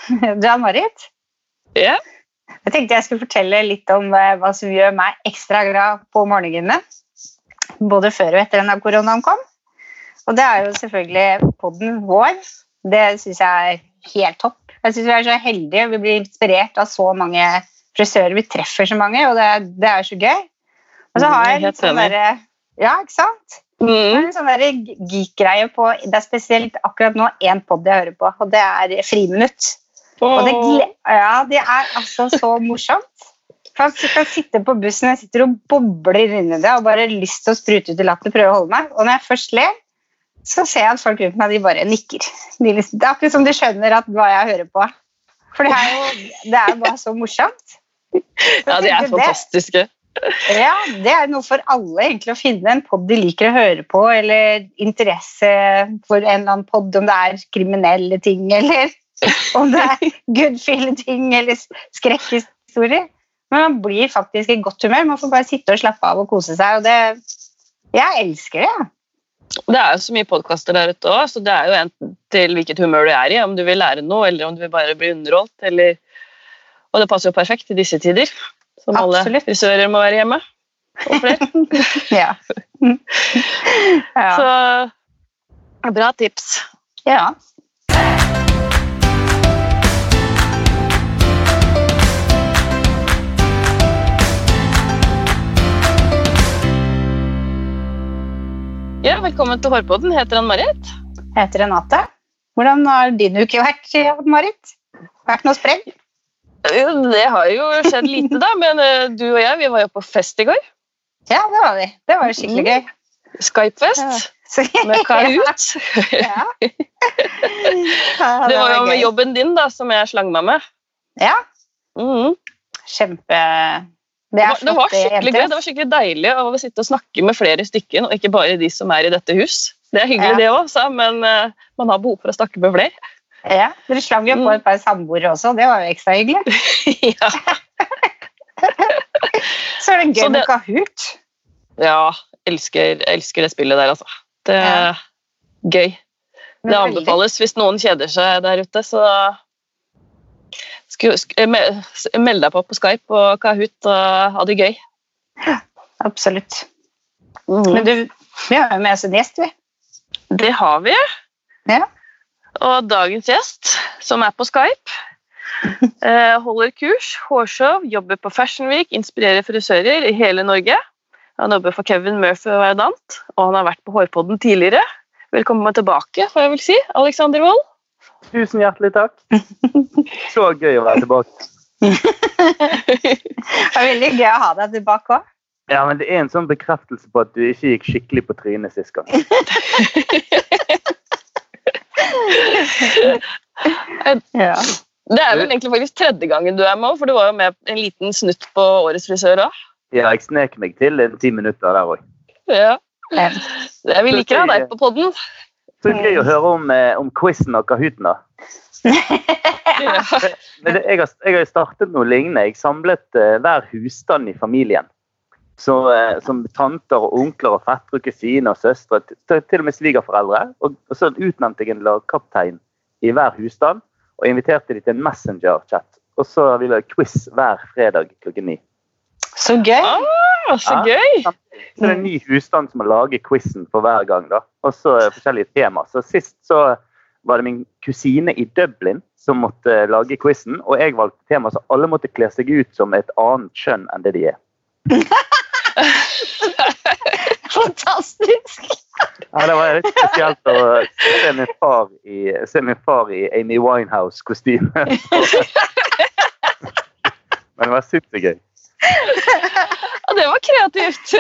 Jan-Marit? Ja. Jeg tenkte jeg skulle fortelle litt om hva som gjør meg ekstra glad på morgenene, både før og etter denne koronaen kom. Og det jo selvfølgelig podden vår. Det synes jeg helt topp. Jeg synes vi så heldige, vi blir inspirert av så mange frisører, vi treffer så mange, og det så gøy. Og så har jeg litt sånn der, ja, ikke sant? Det en sånn der geek-greie på, det spesielt akkurat nå en podd jeg hører på, og det Friminutt. Og det altså så morsomt. For jeg kan sitte på bussen, jeg sitter og bobler inn i det, og bare lyst til å sprute ut I latter, prøve å holde meg. Og når jeg først ler, så ser jeg at folk rundt meg, de bare nikker. Det akkurat som de skjønner hva jeg hører på. For det bare så morsomt. Ja, de fantastiske. Ja, det noe for alle egentlig å finne en podd de liker å høre på, eller interesse for en eller annen podd, om det kriminelle ting, eller om det good feeling ting, eller skrekkhistorie. Men man blir faktisk I godt humør, man får bare sitte og slappe av og kose seg, og jeg elsker det. Det jo så mye podcaster der ute også, så det jo en til hvilket humør du I, om du vil lære noe, eller om du vil bare bli underholdt, eller... Og det passer jo perfekt I disse tider, som Absolutt. Alle frisører må være hjemme, og flere. Ja. Så, bra tips. Ja. Ja, velkommen til Hårpodden. Heter Ann-Marit? Heter Renate. Hvordan har din uke vært, Ann-Marit? Vært noe spreng? Det har jo skjedd lite da, men du og jeg, vi var jo på fest I går. Ja, det var vi. Det var jo skikkelig gøy. Skype-fest med Kahoot. Ja. Det var jo med jobben din da, som jeg slang meg med. Ja. Kjempe... Det var skikkelig gøy, det var skikkelig deilig å sitte og snakke med flere stykker, og ikke bare de som I dette hus. Det hyggelig det også, men man har behov for å snakke med flere. Ja, dere slang jo på et par samboere også, det var jo ekstra hyggelig. Ja. Så det gøy med Kahoot. Ja, elsker det spillet der, altså. Det gøy. Det anbefales hvis noen kjeder seg der ute, så... Meld deg på Skype og Kahoot og ha det gøy. Ja, absolutt. Men vi har jo med oss en gjest, vi. Det har vi. Ja. Og dagens gjest, som på Skype, holder kurs, hårshow, jobber på Fashion Week, inspirerer frisører I hele Norge. Han jobber for Kevin Murphy og Verdant, og han har vært på Hårpodden tidligere. Velkommen tilbake, får jeg vel si, Alexander Wold. Tusen hjertelig takk. Så gøy å være tilbake. Det veldig gøy å ha deg tilbake også. Ja, men det en sånn bekreftelse på at du ikke gikk skikkelig på trynet sist gang. Ja. Det vel egentlig faktisk tredje gangen du med, for du var jo med en liten snutt på Årets frisør også. Ja, jeg snek meg til 10 minutter der også. Ja, vi liker å ha deg på podden. Så gøy å høre om quizen og Kahooten da. Men jeg har startet noe lignende. Jeg samlet hver husstand I familien. Så, som tanter og onkler og fettere og kusiner og søstre, til og med svigerforeldre. Og så utnevnte jeg en lagkaptein I hver husstand, og inviterte de til en messenger-chat. Og så vil jeg quiz hver fredag klokken 9. Så gøy! Så gøy! Så det en ny husstand som har laget quizen for hver gang da. Og så forskjellige tema. Så sist så var det min kusine I Dublin som måtte lage quizen, og jeg valgte tema så alle måtte kle seg ut som et annet kjønn enn det de Fantastisk! Ja, det var litt spesielt å se min far I Amy Winehouse-kostyme. Men det var supergøy. Ja, det var kreativt.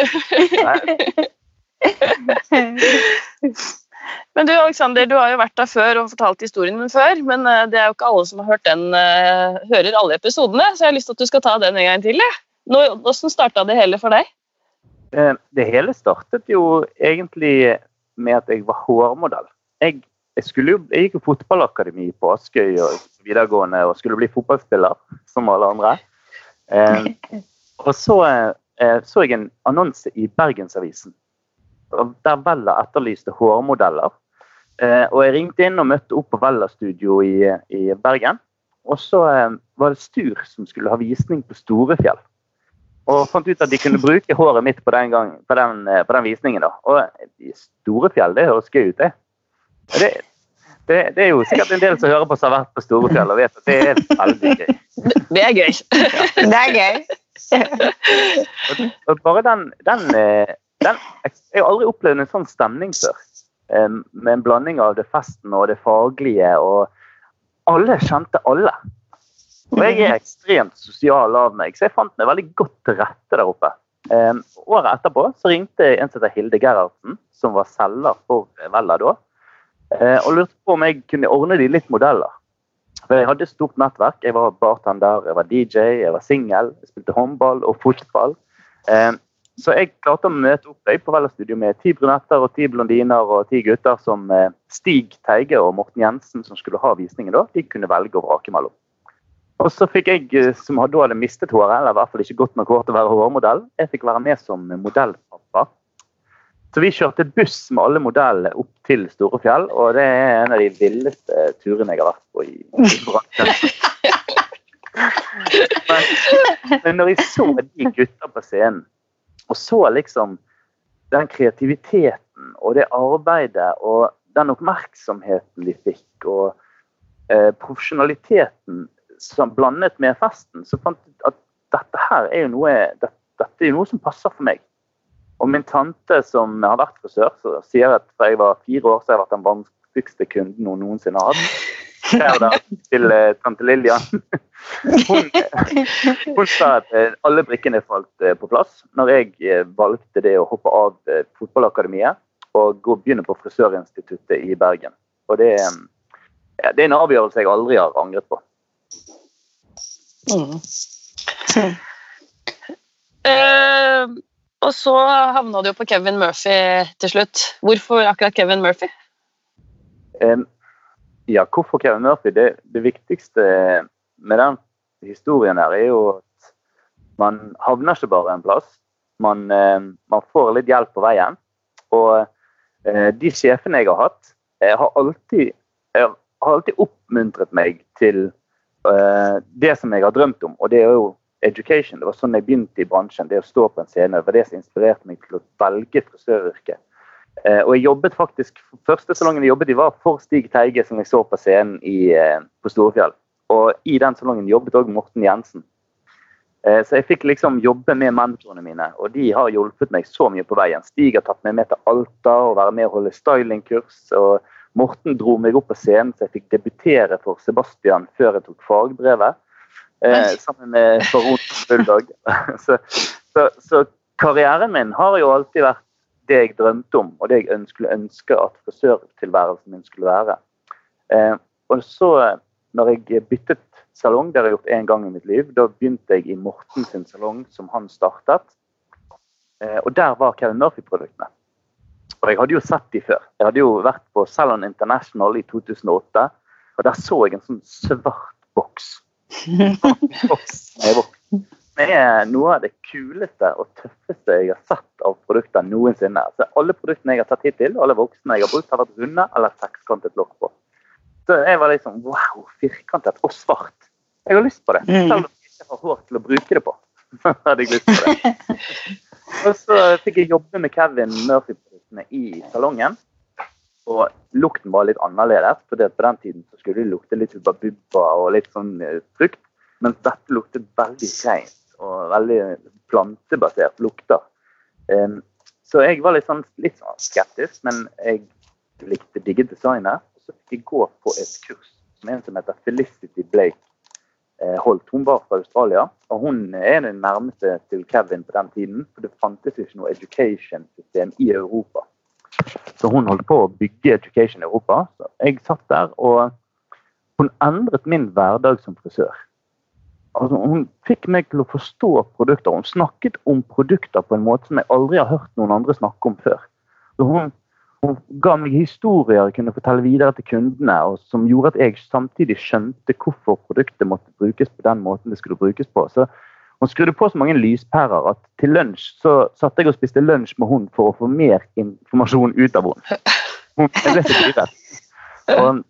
Men du, Alexander, du har jo vært der før og fortalt historien din før, men det jo ikke alle som har hørt den, hører alle episodene, så jeg har lyst til at du skal ta den en gang til. Hvordan startet det hele for deg? Det hele startet jo egentlig med at jeg var hårmodell. Jeg gikk jo fotballakademi på Askøy og videregående og skulle bli fotballspiller, som alle andre. Og så jeg en annonse I Bergensavisen, der Vella etterlyste hårmodeller. Og jeg ringte inn og møtte opp på Vella-studio I Bergen, og så var det Stur som skulle ha visning på Storefjell. Og fant ut at de kunne bruke håret mitt på den visningen da. Og Storefjell, det høres gøy ut det. Det jo sikkert en del som hører på som har vært på Storefjell og vet at det veldig gøy. Det gøy. Det gøy. Og bare jeg har aldri opplevd en sånn stemning før. Med en blanding av det festen og det faglige, og alle kjente alle. Og jeg ekstremt sosial av meg, så jeg fant meg veldig godt til rette der oppe. Året etterpå så ringte en som heter Hilde Gerhardsen, som var selger for Vella da, og lurte på om jeg kunne ordne de litt modeller. For jeg hadde et stort nettverk, jeg var bartender, jeg var DJ, jeg var single, jeg spilte håndball og fotball. Så jeg klarte å møte opp på Vella Studio med 10 brunetter og 10 blondiner og 10 gutter som Stig Teige og Morten Jensen som skulle ha visningen da. De kunne velge å vrake mellom. Og så fikk jeg, som da hadde mistet håret, eller i hvert fall ikke godt nok hår til å være hårmodell, jeg fikk være med som modellpappa. Så vi kjørte buss med alle modellene opp til Storefjell, og det en av de villeste turene jeg har vært på i bransjen. Men når jeg så de gutter på scenen, og så liksom den kreativiteten og det arbeidet og den oppmerksomheten de fikk og profesjonaliteten som blandet med festen, så fant jeg at dette her jo noe som passer for meg. Og min tante som har vært frisør, så sier at da jeg var 4 år, så har jeg vært den vanskeligste kunden hun noensinne har hatt. Der til tante Lilian. Hun sa at alle brikkene falt på plass når jeg valgte det å hoppe av fotballakademiet og begynne på frisørinstituttet i Bergen. Og det en avgjørelse jeg aldri har angret på. Og så havnet du jo på Kevin Murphy til slutt. Hvorfor akkurat Kevin Murphy? Ja, hvorfor Kevin Murphy? Det viktigste med den historien her jo at man havner ikke bare en plass. Man får litt hjelp på veien. Og de sjefene jeg har hatt, har alltid oppmuntret meg til det som jeg har drømt om. Og det jo education. Det var sånn jeg begynte i bransjen. Det å stå på en scene. Det var det som inspirerte meg til å velge frisøryrket. Og jeg jobbet faktisk, første salongen jeg jobbet i var for Stig Teige som jeg så på scenen på Storefjell. Og i den salongen jobbet også Morten Jensen. Så jeg fikk liksom jobbe med mentorene mine, og de har hjulpet meg så mye på veien. Stig har tatt meg med til Alta og være med å holde stylingkurs, og Morten dro meg opp på scenen så jeg fikk debutere for Sebastian før jeg tok fagbrevet, sammen med Baron Bulldog. Så karrieren min har jo alltid vært det jeg drømte om, og det jeg skulle ønske at frisørtilværelsen min skulle være. Og så, når jeg byttet salong, det har jeg gjort en gang i mitt liv, da begynte jeg i Morten sin salong, som han startet. Og der var Kevin Murphy-produktene. Og jeg hadde jo sett de før. Jeg hadde jo vært på Salon International i 2008, og der så jeg en sånn svart boks. Det noe av det kuleste og tøffeste jeg har sett av produkter noensinne. Altså, alle produktene jeg har tatt hittil, alle voksne jeg har brukt, har vært runde eller sekskantet lokk på. Så jeg var liksom, wow, firkantet og svart. Jeg har lyst på det, selv om jeg ikke har hår til å bruke det på. Så hadde jeg lyst på det. Og så fikk jeg jobbe med Kevin Murphy-produktene i salongen, og lukten var litt annerledes, for på den tiden så skulle det lukte litt bubba og litt sånn frukt, mens dette luktet veldig rent og veldig plantebasert lukter. Så jeg var litt sånn skeptisk, men jeg likte digge designet, og så fikk jeg gå på et kurs med en som heter Felicity Blake Holt. Hun var fra Australia, og hun den nærmeste til Kevin på den tiden, for det fantes ikke noe education-system i Europa. Så hun holdt på å bygge education i Europa, så jeg satt der, og hun endret min hverdag som frisør. Altså, hun fikk meg til å forstå produkter. Hun snakket om produkter på en måte som jeg aldri har hørt noen andre snakke om før. Så hun ga meg historier jeg kunne fortelle videre til kundene, og som gjorde at jeg samtidig skjønte hvorfor produktet måtte brukes på den måten det skulle brukes på. Så hun skrudde på så mange lyspærer at til lunsj så satt jeg og spiste lunsj med hun for å få mer informasjon ut av hun. Jeg ble så dyret. Og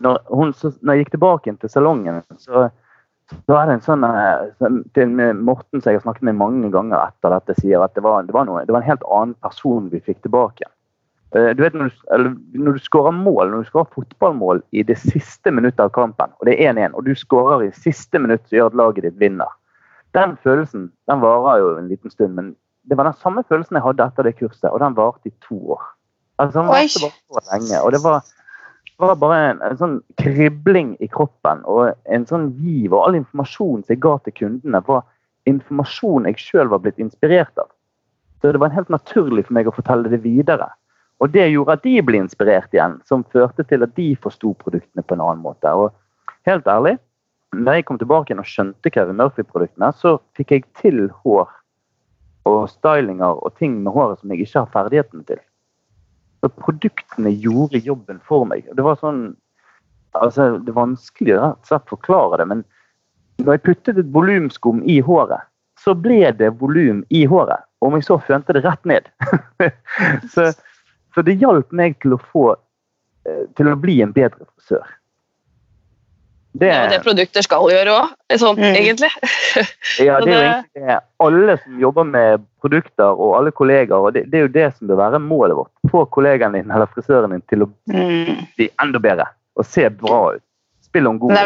når jeg gikk tilbake til salongen, så er det en sånn, til Morten som jeg har snakket med mange ganger etter dette, sier at det var en helt annen person vi fikk tilbake. Du vet, når du skårer mål, når du skårer fotballmål i det siste minuttet av kampen, og det er 1-1, og du skårer i siste minutt så gjør at laget ditt vinner. Den følelsen, den varer jo en liten stund, men det var den samme følelsen jeg hadde etter det kurset, og den varte i 2 år. Altså, den varte bare så lenge, og det var bare en sånn kribling i kroppen, og en sånn giv, og all informasjon som jeg ga til kundene var informasjon jeg selv var blitt inspirert av. Så det var helt naturlig for meg å fortelle det videre. Og det gjorde at de ble inspirert igjen, som førte til at de forstod produktene på en annen måte. Og helt ærlig, når jeg kom tilbake og skjønte Kevin Murphy-produktene, så fikk jeg til hår og stylinger og ting med håret som jeg ikke har ferdigheten til. Så produktene gjorde jobben for meg. Det var sånn, altså det er vanskelig å forklare det, men når jeg puttet et volumskum i håret, så ble det volum i håret, og om jeg så fønte det rett ned. så det hjalp meg til å bli en bedre frisør. Det er det produkter skal gjøre også, egentlig. Ja, det er jo egentlig alle som jobber med produkter og alle kolleger, og det er jo det som bør være målet vårt. Få kollegaen din eller frisøren din til å bli enda bedre og se bra ut. Spille om god.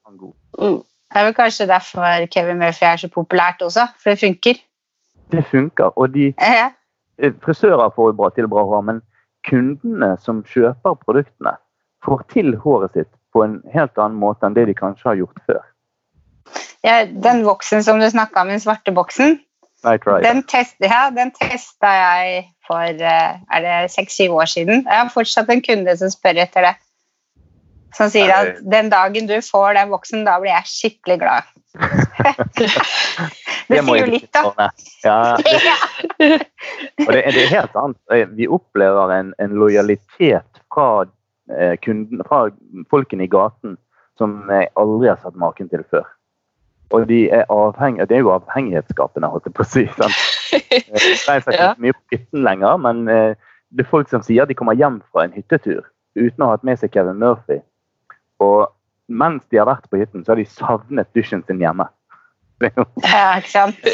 Det er vel kanskje derfor Kevin Murphy er så populært også, for det funker. Det funker, og frisører får jo til bra hår, men kundene som kjøper produktene får til håret sitt på en helt annen måte enn det de kanskje har gjort før. Ja, den voksen som du snakket om, den svarte boksen, den testet jeg for 6-7 år siden. Jeg har fortsatt en kunde som spør etter det. Som sier at den dagen du får den voksen, da blir jeg skikkelig glad. Det sier jo litt da. Ja, og det er helt annet. Vi opplever en lojalitet fra folkene i gaten som jeg aldri har satt maken til før. Og det er jo avhengighetsskapene, holdt jeg på å si. Jeg reiser ikke mye på hytten lenger, men det er folk som sier at de kommer hjem fra en hyttetur uten å ha hatt med seg Kevin Murphy. Og mens de har vært på hytten, så har de savnet dusjen sin hjemme. Ja, ikke sant?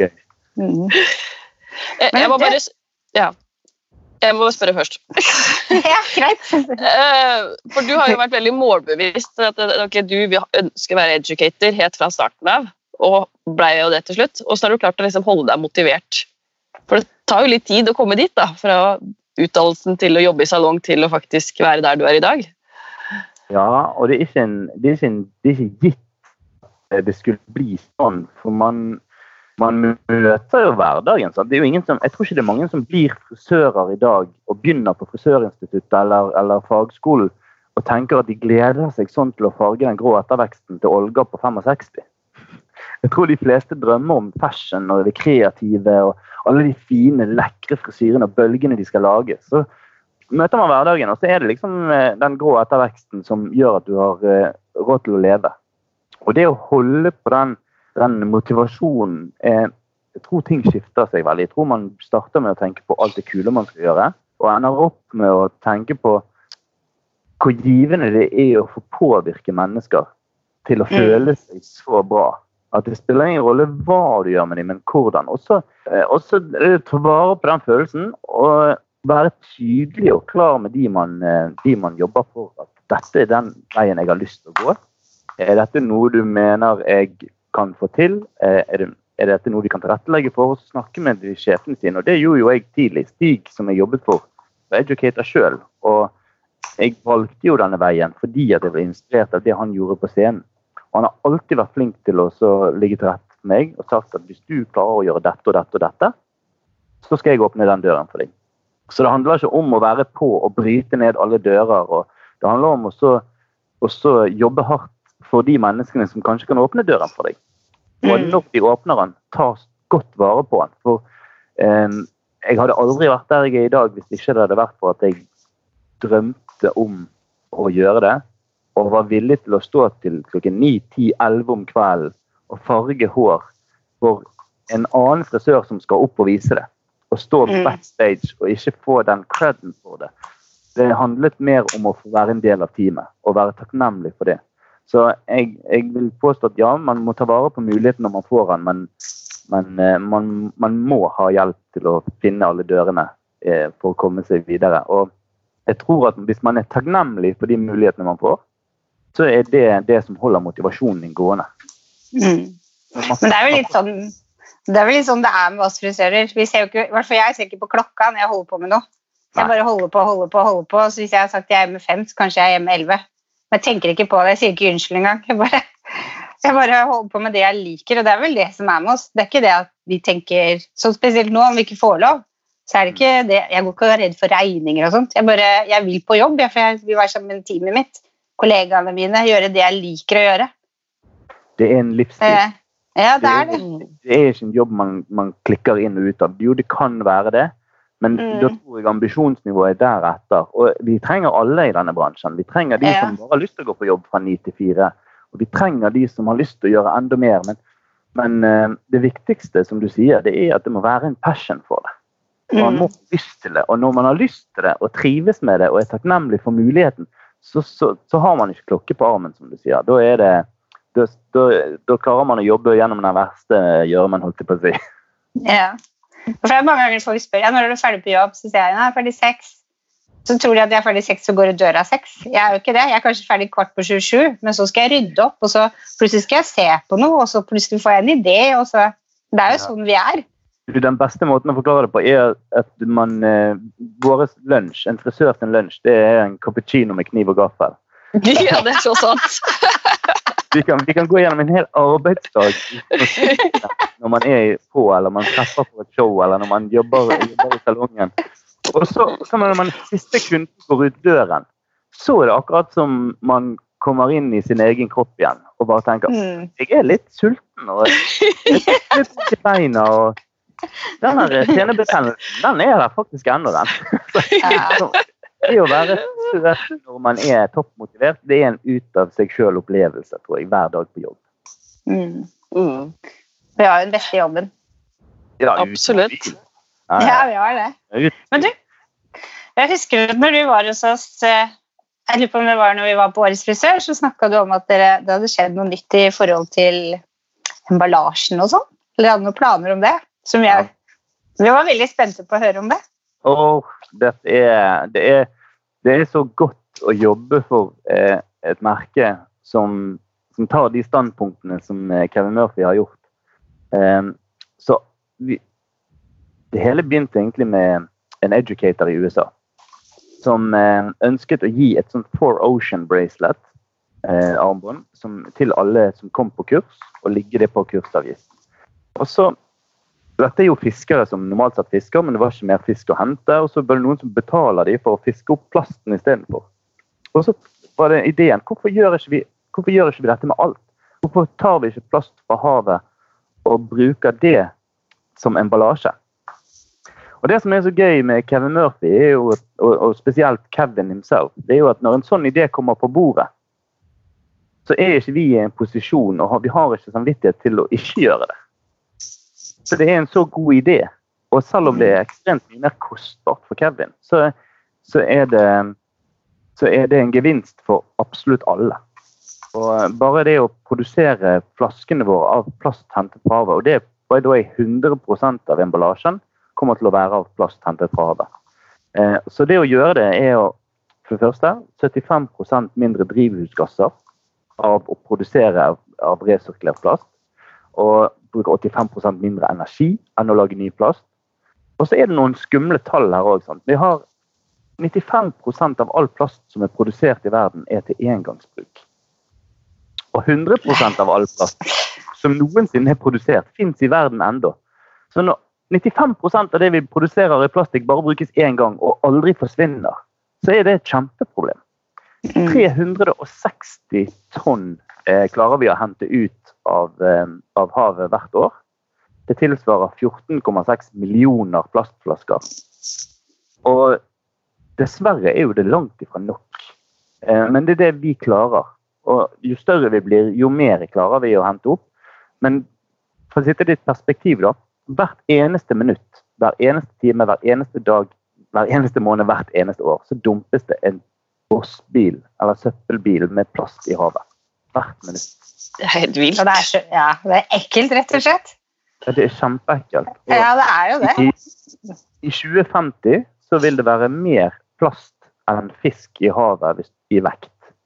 Jeg må bare... Ja. Jeg må spørre først. Ja, greit. For du har jo vært veldig målbevisst at du ønsker å være educator helt fra starten av, og ble jo det til slutt. Og så har du klart å liksom holde deg motivert. For det tar jo litt tid å komme dit da, fra utdannelsen til å jobbe i salong til å faktisk være der du er i dag. Ja, og det er ikke gitt det skulle bli sånn, for man møter jo hverdagen. Det er jo ingen jeg tror ikke det er mange som blir frisører i dag og begynner på frisørinstituttet eller fagskolen og tenker at de gleder seg sånn til å farge den grå etterveksten til Olga på 65. Jeg tror de fleste drømmer om fashion og det kreative og alle de fine, lekre frisyrene og bølgene de skal lage. Så møter man hverdagen, og så er det liksom den grå etterveksten som gjør at du har råd til å leve. Og det å holde på den motivasjonen, jeg tror ting skifter seg veldig. Jeg tror man starter med å tenke på alt det kule man skal gjøre, og ender opp med å tenke på hvor givende det er å få påvirke mennesker til å føle seg så bra. At det spiller ingen rolle hva du gjør med dem, men hvordan. Og så ta vare på den følelsen, og være tydelig og klar med de man jobber for. At dette er den veien jeg har lyst til å gå. Er dette noe du mener jeg kan få til? Er dette noe de kan tilrettelegge for? Og så snakke med de sjefene sine. Og det gjorde jo jeg tidlig. Stig, som jeg jobbet for, var educator selv. Og jeg valgte jo denne veien fordi at jeg ble inspirert av det han gjorde på scenen. Og han har alltid vært flink til å ligge til rette for meg og sagt at hvis du klarer å gjøre dette og dette og dette, så skal jeg åpne den døren for deg. Så det handler ikke om å være på og bryte ned alle dører. Og det handler om å jobbe hardt for de menneskene som kanskje kan åpne døren for deg. Og når de åpner den, ta godt vare på den. For jeg hadde aldri vært der jeg er i dag hvis ikke det hadde vært for at jeg drømte om å gjøre det, og var villig til å stå til klokken 9, 10, 11 om kvelden og farge hår for en annen frisør som skal opp og vise det. Og stå backstage og ikke få den credden for det. Det handlet mer om å få være en del av teamet, og være takknemlig for det. Så jeg vil påstå at ja, man må ta vare på muligheten når man får den, men man må ha hjelp til å finne alle dørene for å komme seg videre. Og jeg tror at hvis man er takknemlig for de mulighetene man får, så er det som holder motivasjonen din gående. Men det er jo litt sånn det er med oss frisører. Vi ser jo ikke, i hvert fall jeg ser ikke på klokka når jeg holder på med noe. Jeg bare holder på. Så hvis jeg har sagt jeg er hjemme 5, så kanskje jeg er hjemme 11. Men jeg tenker ikke på det, jeg sier ikke unnskyld engang. Jeg bare holder på med det jeg liker, og det er vel det som er med oss. Det er ikke det at vi tenker, så spesielt nå om vi ikke får lov, så er det ikke det. Jeg går ikke og er redd for regninger og sånt. Jeg vil på jobb, for jeg vil være sammen med teamet mitt, kollegaene mine, gjøre det jeg liker å gjøre. Det er en livsstil. Ja, det er det. Det er ikke en jobb man klikker inn og ut av. Jo, det kan være det, men da tror jeg ambisjonsnivået er deretter. Og vi trenger alle i denne bransjen. Vi trenger de som bare har lyst til å gå på jobb fra 9 til 4, og vi trenger de som har lyst til å gjøre enda mer. Men det viktigste, som du sier, det er at det må være en passion for det. Man må ha lyst til det, og når man har lyst til det, og trives med det, og er takknemlig for muligheten, så har man ikke klokke på armen, som du sier. Da klarer man å jobbe gjennom den verste gjøremen, holdt jeg på å si. Ja. For det er mange ganger folk spør, når er du ferdig på jobb, så sier jeg, jeg er ferdig 6. Så tror de at jeg er ferdig 6, så går det døra 6. Jeg er jo ikke det, jeg er kanskje ferdig 6:15, men så skal jeg rydde opp, og så plutselig skal jeg se på noe, og så plutselig får jeg en idé, og så, det er jo sånn vi er. Den beste måten å forklare det på er at vår lunsj, en frisør sin lunsj, det er en cappuccino med kniv og gaffel. Ja, det er så sant. Vi kan gå gjennom en hel arbeidsdag når man er på, eller man treffer på et show, eller når man jobber i salongen. Og så når man siste kunden går ut døren, så er det akkurat som man kommer inn i sin egen kropp igjen, og bare tenker, jeg er litt sulten, og jeg er litt i beina, og denne senebetennelsen, den er der faktisk enda den. Det å være søt når man er toppmotivert, det er en ut av seg selv opplevelse, tror jeg, hver dag på jobb. Vi har jo den beste jobben. Ja, absolutt. Ja, vi har det. Men du, jeg husker at når du var hos oss, jeg lurer på om det var når vi var på Årets frisør, så snakket du om at det hadde skjedd noe nytt i forhold til emballasjen og sånn. Eller hadde noen planer om det, som vi var veldig spente på å høre om det. Det er så godt å jobbe for et merke som tar de standpunktene som Kevin Murphy har gjort. Så det hele begynte egentlig med en educator i USA som ønsket å gi et sånt 4Ocean bracelet, armbånd, til alle som kom på kurs, og ligge det på kursavgift. Og så dette er jo fiskere som normalt sett fisker, men det var ikke mer fisk å hente, og så var det noen som betaler de for å fiske opp plasten i stedet for. Og så var det ideen, hvorfor gjør ikke vi dette med alt? Hvorfor tar vi ikke plast fra havet og bruker det som emballasje? Og det som er så gøy med Kevin Murphy, er jo, og spesielt Kevin himself, det er jo at når en sånn idé kommer på bordet, så er ikke vi i en posisjon, og vi har ikke samvittighet til å ikke gjøre det. Så det er en så god idé, og selv om det er ekstremt mye mer kostbart for Kevin, så er det en gevinst for absolutt alle. Og bare det å produsere flaskene våre av plast hentet fra havet, og det er da 100% av emballasjen kommer til å være av plast hentet fra havet. Så det å gjøre det er jo, for det første, 75% mindre drivhusgasser av å produsere av resirkulert plast, og bruker 85% mindre energi enn å lage ny plast. Og så er det noen skumle tall her også. Vi har 95% av all plast som er produsert i verden er til engangsbruk. Og 100% av all plast som noensinne er produsert finnes i verden enda. Så når 95% av det vi produserer i plastikk bare brukes en gang og aldri forsvinner, så er det et kjempeproblem. 360 tonn klarer vi å hente ut av havet hvert år. Det tilsvarer 14,6 millioner plastflasker. Og dessverre er jo det langt ifra nok. Men det er det vi klarer. Og jo større vi blir, jo mer klarer vi å hente opp. Men for å sitte i ditt perspektiv da, hvert eneste minutt, hver eneste time, hver eneste dag hver eneste måned, hvert eneste år, så dumpes det en bossbil, eller søppelbil med plast I havet. Hvert minutt. Det helt vilt. Og det ekkelt, rett og slett. Ja, det kjempeekkelt. Og Ja, det jo det. I 2050 så vil det være mer plast enn fisk I havet I vekt.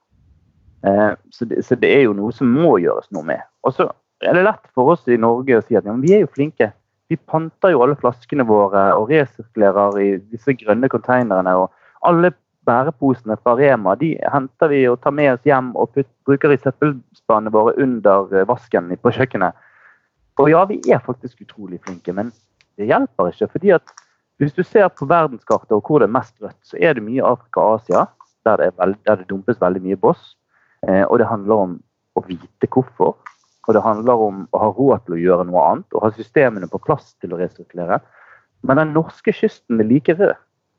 Så det jo noe som må gjøres noe med. Og så det lett for oss I Norge å si at ja, men vi jo flinke. Vi panter jo alle flaskene våre og resirkulerer I disse grønne konteinerne, og alle bæreposene fra Rema, de henter vi og tar med oss hjem og bruker I søppelspanene våre under vasken på kjøkkenet. Og ja, vi faktisk utrolig flinke, men det hjelper ikke, fordi at hvis du ser på verdenskartet og hvor det mest rødt, så det mye Afrika og Asia, der det dumpes veldig mye boss, og det handler om å vite hvorfor, og det handler om å ha råd til å gjøre noe annet, og ha systemene på plass til å resirkulere. Men den norske kysten like rød.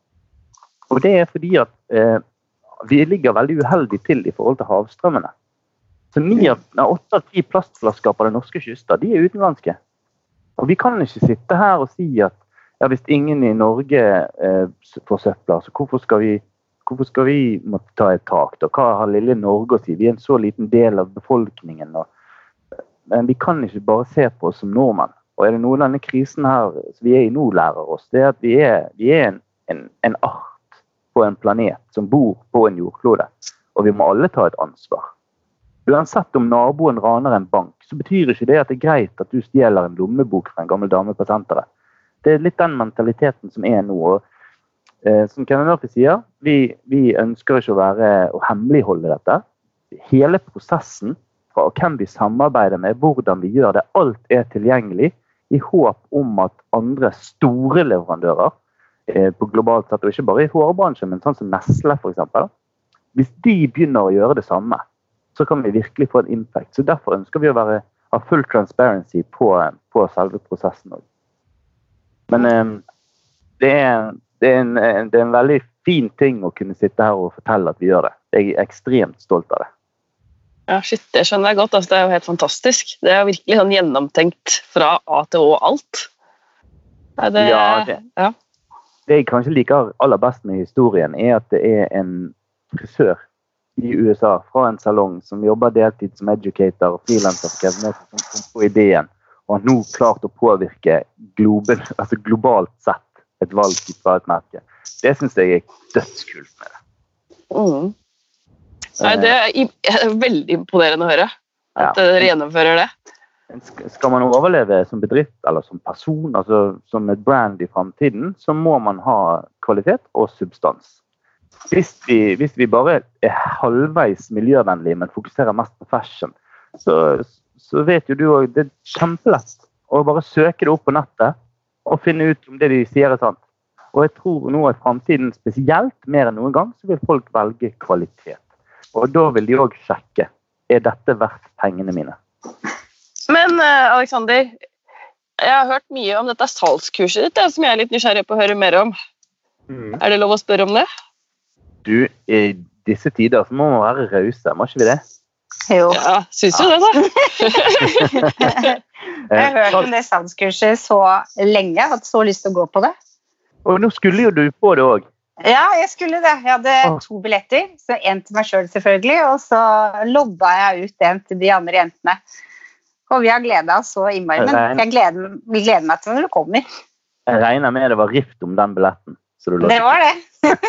Og det fordi at vi ligger veldig uheldig til I forhold til havstrømmene. Så 8 av 10 plastflasker på den norske kysten, de utenlandske. Og vi kan ikke sitte her og si at ja, hvis ingen I Norge får søppler, så hvorfor skal vi måtte ta et tak? Da? Hva har lille Norge å si? Vi en så liten del av befolkningen. Men vi kan ikke bare se på oss som nordmenn. Og det noe denne krisen her som vi I nå lærer oss, det at vi en art på en planet som bor på en jordklode. Og vi må alle ta et ansvar. Uansett om naboen raner en bank, så betyr ikke det at det greit at du stjeler en lommebok fra en gammel dame på senteret. Det litt den mentaliteten som nå. Og, som Kevin Murphy sier, vi ønsker ikke å hemmeligholde dette. Hele prosessen fra hvem vi samarbeider med, hvordan vi gjør det, alt tilgjengelig I håp om at andre store leverandører på globalt sett, og ikke bare I hårbransjen, men sånn som Nestle for eksempel, hvis de begynner å gjøre det samme, så kan vi virkelig få en impact. Så derfor ønsker vi å ha full transparency på selve prosessen også. Men det en veldig fin ting å kunne sitte her og fortelle at vi gjør det. Jeg ekstremt stolt av det. Ja, shit, det skjønner jeg godt. Altså, det jo helt fantastisk. Det virkelig sånn gjennomtenkt fra A til Å alt. Det jeg kanskje liker aller best med historien at det en frisør I USA fra en salong som jobber deltid som educator og freelancer for Kevin Murphy som kom på ideen og har nå klart å påvirke globalt sett et valg fra et merke. Det synes jeg dødskult med det. Nei, det veldig imponerende å høre at dere gjennomfører det. Skal man overleve som bedrift eller som person, altså som et brand I fremtiden, så må man ha kvalitet og substans. Hvis vi bare halvveis miljøvennlige, men fokuserer mest på fashion, så vet jo du også, det kjempelett å bare søke det opp på nettet og finne ut om det de sier sant. Og jeg tror nå I fremtiden, spesielt mer enn noen gang, så vil folk velge kvalitet. Og da vil de også sjekke, dette verdt pengene mine? Men Alexander, jeg har hørt mye om dette salgskurset ditt, som jeg litt nysgjerrig på å høre mer om. Det lov å spørre om det? Du, I disse tider så må man være rause, må ikke vi det? Jo. Ja, synes du det da? Jeg har hørt om det salgskurset så lenge, jeg hadde så lyst til å gå på det. Og nå skulle jo du på det også. Ja, jeg skulle det. Jeg hadde 2 billetter, så en til meg selv selvfølgelig, og så lodda jeg ut en til de andre jentene. Og vi har gledet oss så innmari, men jeg gleder meg til når du kommer. Jeg regner med det var rift om den billetten. Det var det.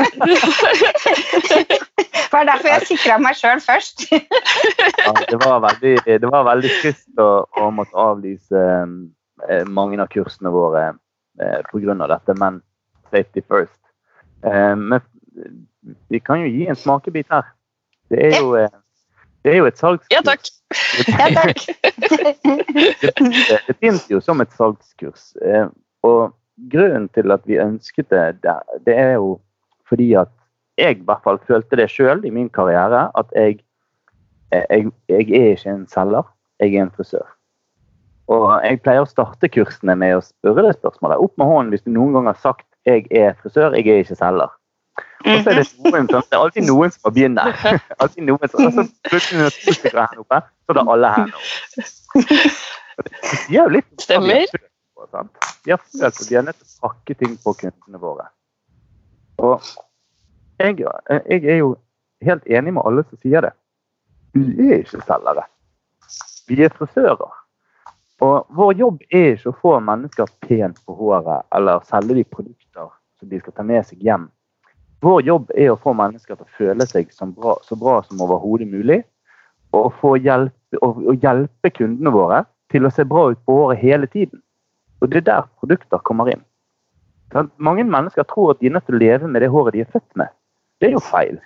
Det var derfor jeg sikret meg selv først. Ja, det var veldig trist å måtte avlyse mange av kursene våre på grunn av dette, men safety first. Men vi kan jo gi en smakebit her. Det jo et salgskurs. Ja, takk. Ja, takk. Det finnes jo som et salgskurs, og grunnen til at vi ønsket det jo fordi at jeg I hvert fall følte det selv I min karriere, at jeg ikke en selger, jeg en frisør. Og jeg pleier å starte kursene med å spørre det spørsmålet. Opp med hånden hvis du noen gang har sagt jeg frisør, jeg ikke selger. Og så det alltid noen som må begynne. Alltid noen som, og så plutselig når 2 stykker her oppe, så det alle her nå. Det jo litt Stemmer. Vi har følt at vi har nødt til å pakke ting på kundene våre. Og jeg jo helt enig med alle som sier det. Vi ikke selgere. Vi frisører. Og vår jobb ikke å få mennesker pent på håret, eller selge de produkter som de skal ta med seg hjem. Vår jobb å få mennesker til å føle seg så bra som overhodet mulig, og hjelpe kundene våre til å se bra ut på håret hele tiden. Og det der produkter kommer inn. Mange mennesker tror at de nødt til å leve med det håret de født med. Det jo feil.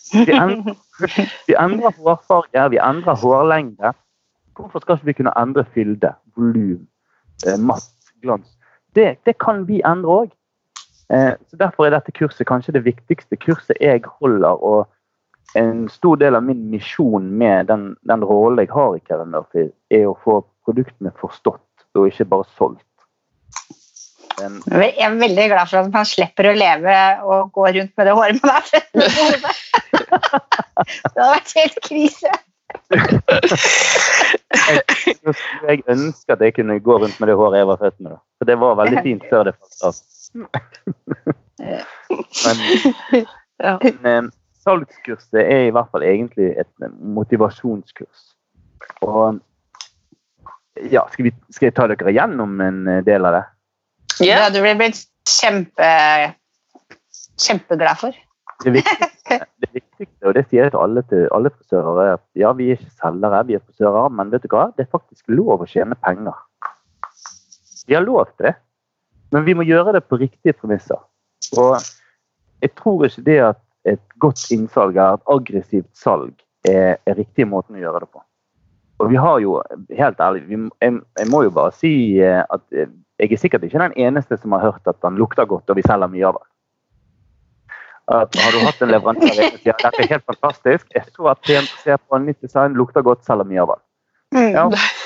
Vi endrer hårfarge, vi endrer hårlengde. Hvorfor skal ikke vi kunne endre fylde, volum, matt, glans? Det kan vi endre også. Så derfor dette kurset kanskje det viktigste kurset jeg holder, og en stor del av min misjon med den rollen jeg har i Kevin Murphy, å få produktene forstått, og ikke bare solgt. Jeg veldig glad for at man slipper å leve og gå rundt med det håret man født med på hodet. Det hadde vært helt krise. Jeg ønsker at jeg kunne gå rundt med det håret jeg var født med. For det var veldig fint før det falt av. Men salgskurset i hvert fall egentlig et motivasjonskurs. Og ja, skal jeg ta dere gjennom en del av det? Ja, du blir blitt kjempeglad for. Det viktigste, og det sier jeg til alle frisører, at ja, vi ikke selgere, vi frisører, men vet du hva? Det faktisk lov å tjene penger. Vi har lov til det, men vi må gjøre det på riktige premisser. Og jeg tror ikke det at et godt innsalg et aggressivt salg riktige måten å gjøre det på. Og vi har jo, helt ærlig, jeg må jo bare si at jeg sikkert ikke den eneste som har hørt at den lukter godt, og vi selger mye av det. Har du hatt en leverandør og sier, dette helt fantastisk, jeg så at pent å se på en nytt design, lukter godt, selger mye av det. Ja.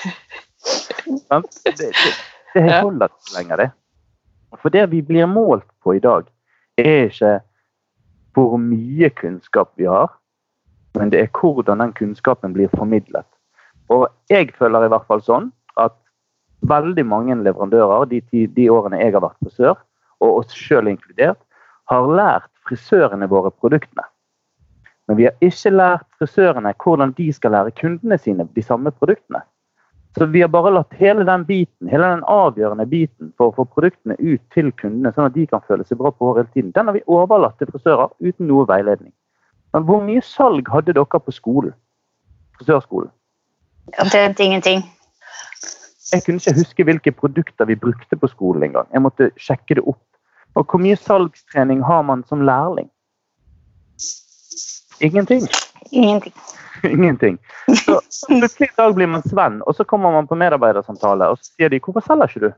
Det holder ikke lenger det. For det vi blir målt på i dag, ikke hvor mye kunnskap vi har, men det hvordan den kunnskapen blir formidlet. Og jeg føler i hvert fall sånn at veldig mange leverandører, de årene jeg har vært frisør, og oss selv inkludert, har lært frisørene våre produktene. Men vi har ikke lært frisørene hvordan de skal lære kundene sine de samme produktene. Så vi har bare latt hele den biten, hele den avgjørende biten for å få produktene ut til kundene, sånn at de kan føle seg bra på hår hele tiden. Den har vi overlatt til frisører uten noe veiledning. Men hvor mye salg hadde dere på skolen? Frisørskolen? Omtrent ingenting. Jeg kunne ikke huske hvilke produkter vi brukte på skolen en gang. Jeg måtte sjekke det opp. Og hvor mye salgstrening har man som lærling? Ingenting. Ingenting. Så plutselig i dag blir man Sven, og så kommer man på medarbeidersamtale, og så sier de, hvorfor selger ikke du?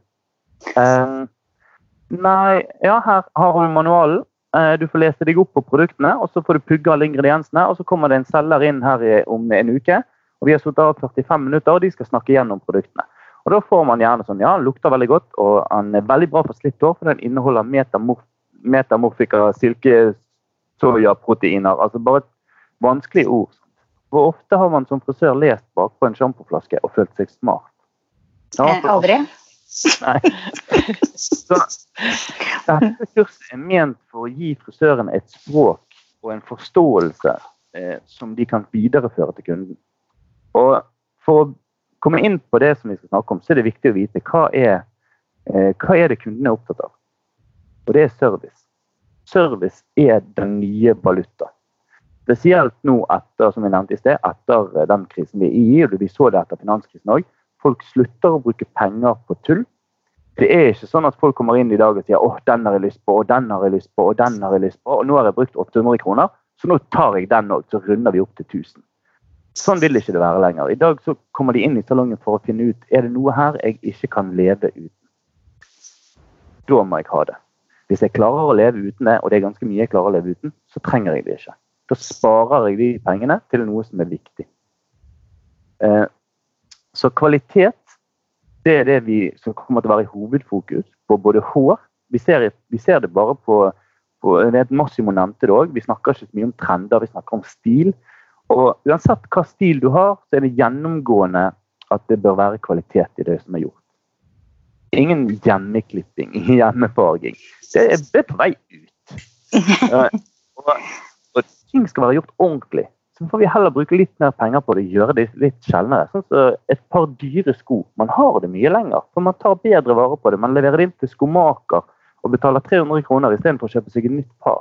Nei, ja, her har du manualen. Du får lese deg opp på produktene, og så får du pugge alle ingrediensene, og så kommer det en selger inn her om en uke, og vi har suttet av 45 minutter, og de skal snakke gjennom produktene. Og da får man gjerne sånn, ja, den lukter veldig godt, og den veldig bra for slitt hår, for den inneholder metamorfika, silke, sojaproteiner, altså bare et vanskelig ord. Hvor ofte har man som frisør lest bak på en sjampoflaske og følt seg smart? Aldri. Nei. Så dette kurset ment for å gi frisørene et språk og en forståelse som de kan videreføre til kunden. Og for å komme inn på det som vi skal snakke om, så det viktig å vite hva det kundene er opptatt av. Og det service. Service den nye valuta. Spesielt nå etter, som vi nevnte i sted, etter den krisen vi i, og vi så det etter finanskrisen også, folk slutter å bruke penger på tull. Det ikke sånn at folk kommer inn i dag og sier, den har jeg lyst på, og den har jeg lyst på, og den har jeg lyst på, og nå har jeg brukt 800 kroner, så nå tar jeg den også, så runder vi opp til 1000. Sånn vil ikke det være lenger. I dag så kommer de inn i salongen for å finne ut, det noe her jeg ikke kan leve uten? Da må jeg ha det. Hvis jeg klarer å leve uten det, og det ganske mye jeg klarer å leve uten, så trenger jeg det ikke. Da sparer jeg de pengene til noe som viktig. Så kvalitet, det det som kommer til å være i hovedfokus på både hår. Vi ser det bare på det Massimo nevnte det også. Vi snakker ikke så mye om trender, vi snakker om stil. Og uansett hva stil du har, så det gjennomgående at det bør være kvalitet i det som gjort. Ingen hjemmeklipping, ingen hjemmefarging. Det på vei ut. Og ting skal være gjort ordentlig. Så får vi heller bruke litt mer penger på det og gjøre det litt sjeldnere. Sånn som et par dyre sko. Man har det mye lenger, for man tar bedre vare på det. Man leverer det inn til skomaker og betaler 300 kroner i stedet for å kjøpe seg et nytt par.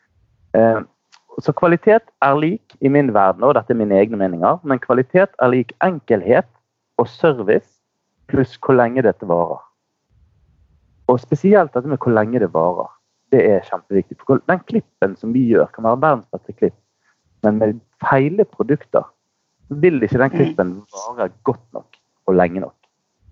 Så kvalitet er lik i min verden, og dette er mine egne meninger, men kvalitet er lik enkelhet og service pluss hvor lenge dette varer. Og spesielt dette med hvor lenge det varer, det er kjempeviktig. For den klippen som vi gjør kan være verdens beste klipp, men med feile produkter vil ikke den klippen vare godt nok og lenge nok.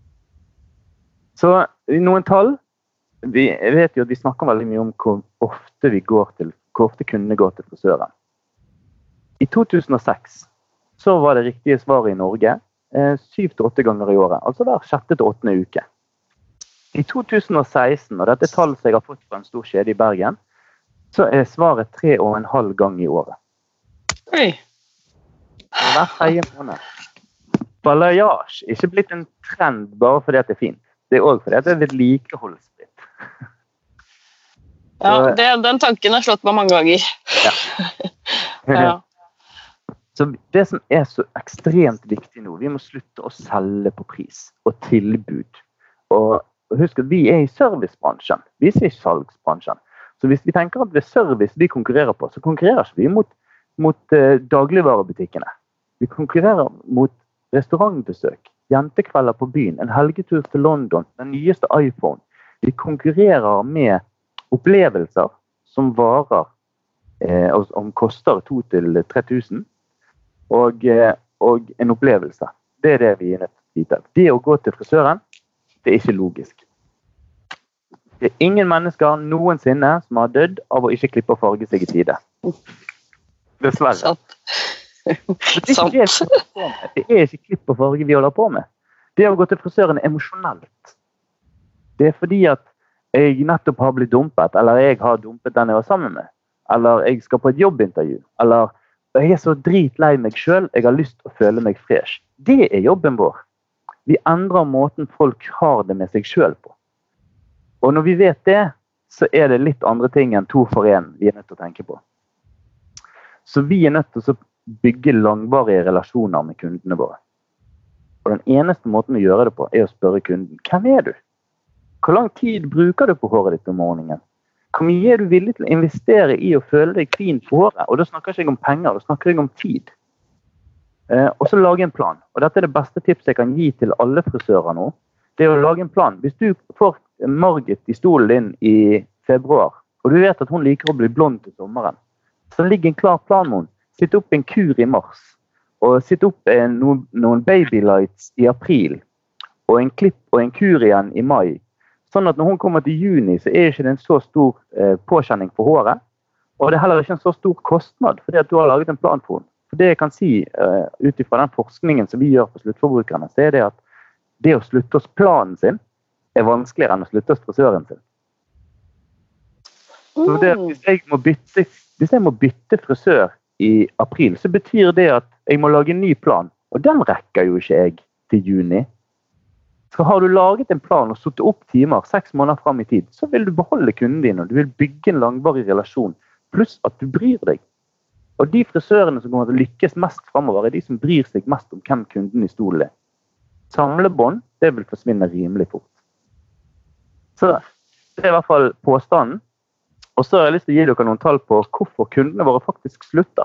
Så noen tall, jeg vet jo at vi snakker veldig mye om hvor ofte kundene går til frisøren. I 2006 så var det riktige svaret i Norge 7-8 ganger i året, altså hver 6-8. uke. I 2016, og dette er tall som jeg har fått fra en stor kjede i Bergen, så er svaret 3,5 ganger i året. Oi. Hver tredje måned. Balayage er ikke blitt en trend bare fordi det er fint. Det er også fordi det er vedlikeholdsfritt. Ja, den tanken har slått meg mange ganger. Ja. Så det som er så ekstremt viktig nå, vi må slutte å selge på pris og tilbud. Og husk at vi er i servicebransjen, vi er ikke salgsbransjen. Så hvis vi tenker at det er service vi konkurrerer på, så konkurrerer ikke vi mot dagligvarebutikkene. Vi konkurrerer mot restaurantbesøk, jentekvelder på byen, en helgetur til London, den nyeste iPhone. Vi konkurrerer med opplevelser som varer, som koster 2-3 tusen, og en opplevelse. Det er det vi er nødt til å vite. Det å gå til frisøren, det er ikke logisk. Det er ingen mennesker noensinne som har dødd av å ikke klippe og farge seg i tide. Dessverre. Det er ikke klipp og farge vi holder på med. Det å gå til frisøren er emosjonelt. Det er fordi at jeg nettopp har blitt dumpet, eller jeg har dumpet den jeg var sammen med, eller jeg skal på et jobbintervju, eller jeg er så dritlei meg selv, jeg har lyst til å føle meg fresh. Det er jobben vår. Vi endrer måten folk har det med seg selv på. Og når vi vet det, så er det litt andre ting enn 2 for 1 vi er nødt til å tenke på. Så vi er nødt til å bygge langvarige relasjoner med kundene våre. Og den eneste måten å gjøre det på er å spørre kunden, hvem er du? Hvor lang tid bruker du på håret ditt om morgenen? Hvor mye er du villig til å investere i å føle deg fin på håret? Og da snakker jeg ikke om penger, da snakker jeg om tid. Og så lage en plan. Og dette er det beste tipset jeg kan gi til alle frisører nå. Det er å lage en plan. Hvis du får Margit i stolen din i februar, og du vet at hun liker å bli blond til sommeren, så ligger en klar plan med henne. Sitt opp en kur i mars, og sitt opp noen babylights i april, og en klipp og en kur igjen i mai. Sånn at når hun kommer til juni, så er ikke det en så stor påkjenning på håret, og det er heller ikke en så stor kostnad, fordi at du har laget en plan for henne. For det jeg kan si, ut fra den forskningen som vi gjør på sluttforbrukerne, så er det at det å slutte hos planen sin er vanskeligere enn å slutte hos frisøren sin. Så det, hvis jeg må bytte frisør i april, så betyr det at jeg må lage en ny plan, og den rekker jo ikke jeg til juni. Så har du laget en plan og satt opp timer 6 måneder frem i tid, så vil du beholde kunden din, og du vil bygge en langvarig relasjon, pluss at du bryr deg. Og de frisørene som kommer til å lykkes mest fremover, er de som bryr seg mest om hvem kunden i stolen er. Samlebånd, det vil forsvinne rimelig fort. Så det er i hvert fall påstanden. Og så har jeg lyst til å gi dere noen tall på hvorfor kundene våre faktisk slutter.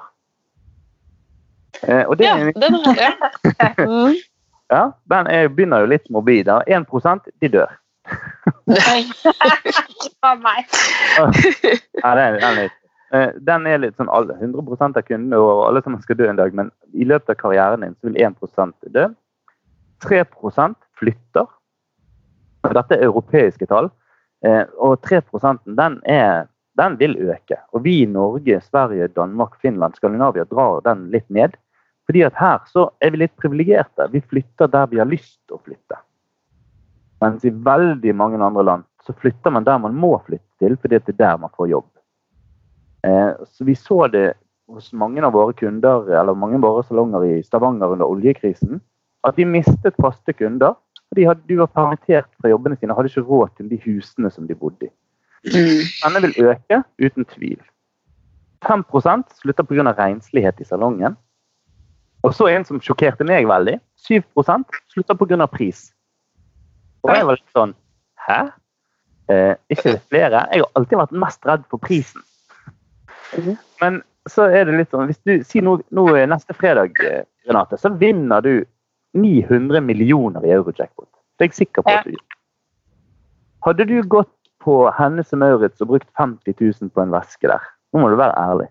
Og det den har jeg. Ja, den begynner jo litt morbid. 1% de dør. Nei, ikke meg. Ja, den er litt sånn 100% av kundene og alle som skal dø en dag, men i løpet av karrieren din så vil 1% dø. 3% flytter. Dette er europeiske tall. Og 3% den vil øke. Og vi i Norge, Sverige, Danmark, Finland, Skandinavia drar den litt ned. Fordi at her så er vi litt privilegerte. Vi flytter der vi har lyst til å flytte. Mens i veldig mange andre land så flytter man der man må flytte til, fordi det er der man får jobb. Så vi så det hos mange av våre kunder, eller mange av våre salonger i Stavanger under oljekrisen, at de mistet faste kunder, fordi de var permittert fra jobbene sine, hadde ikke råd til de husene som de bodde i. Denne vil øke uten tvil. 5% slutter på grunn av renslighet i salongen. Og så en som sjokkerte meg veldig. 7% slutter på grunn av pris. Og jeg var litt sånn, hæ? Ikke det flere? Jeg har alltid vært mest redd for prisen. Men så er det litt sånn, hvis du sier nå neste fredag, Renate, så vinner du 900 millioner i Eurojackpot. Det er jeg sikker på at du gjør. Hadde du gått på Hennes og Mauritz og brukt 50 000 på en veske der? Nå må du være ærlig.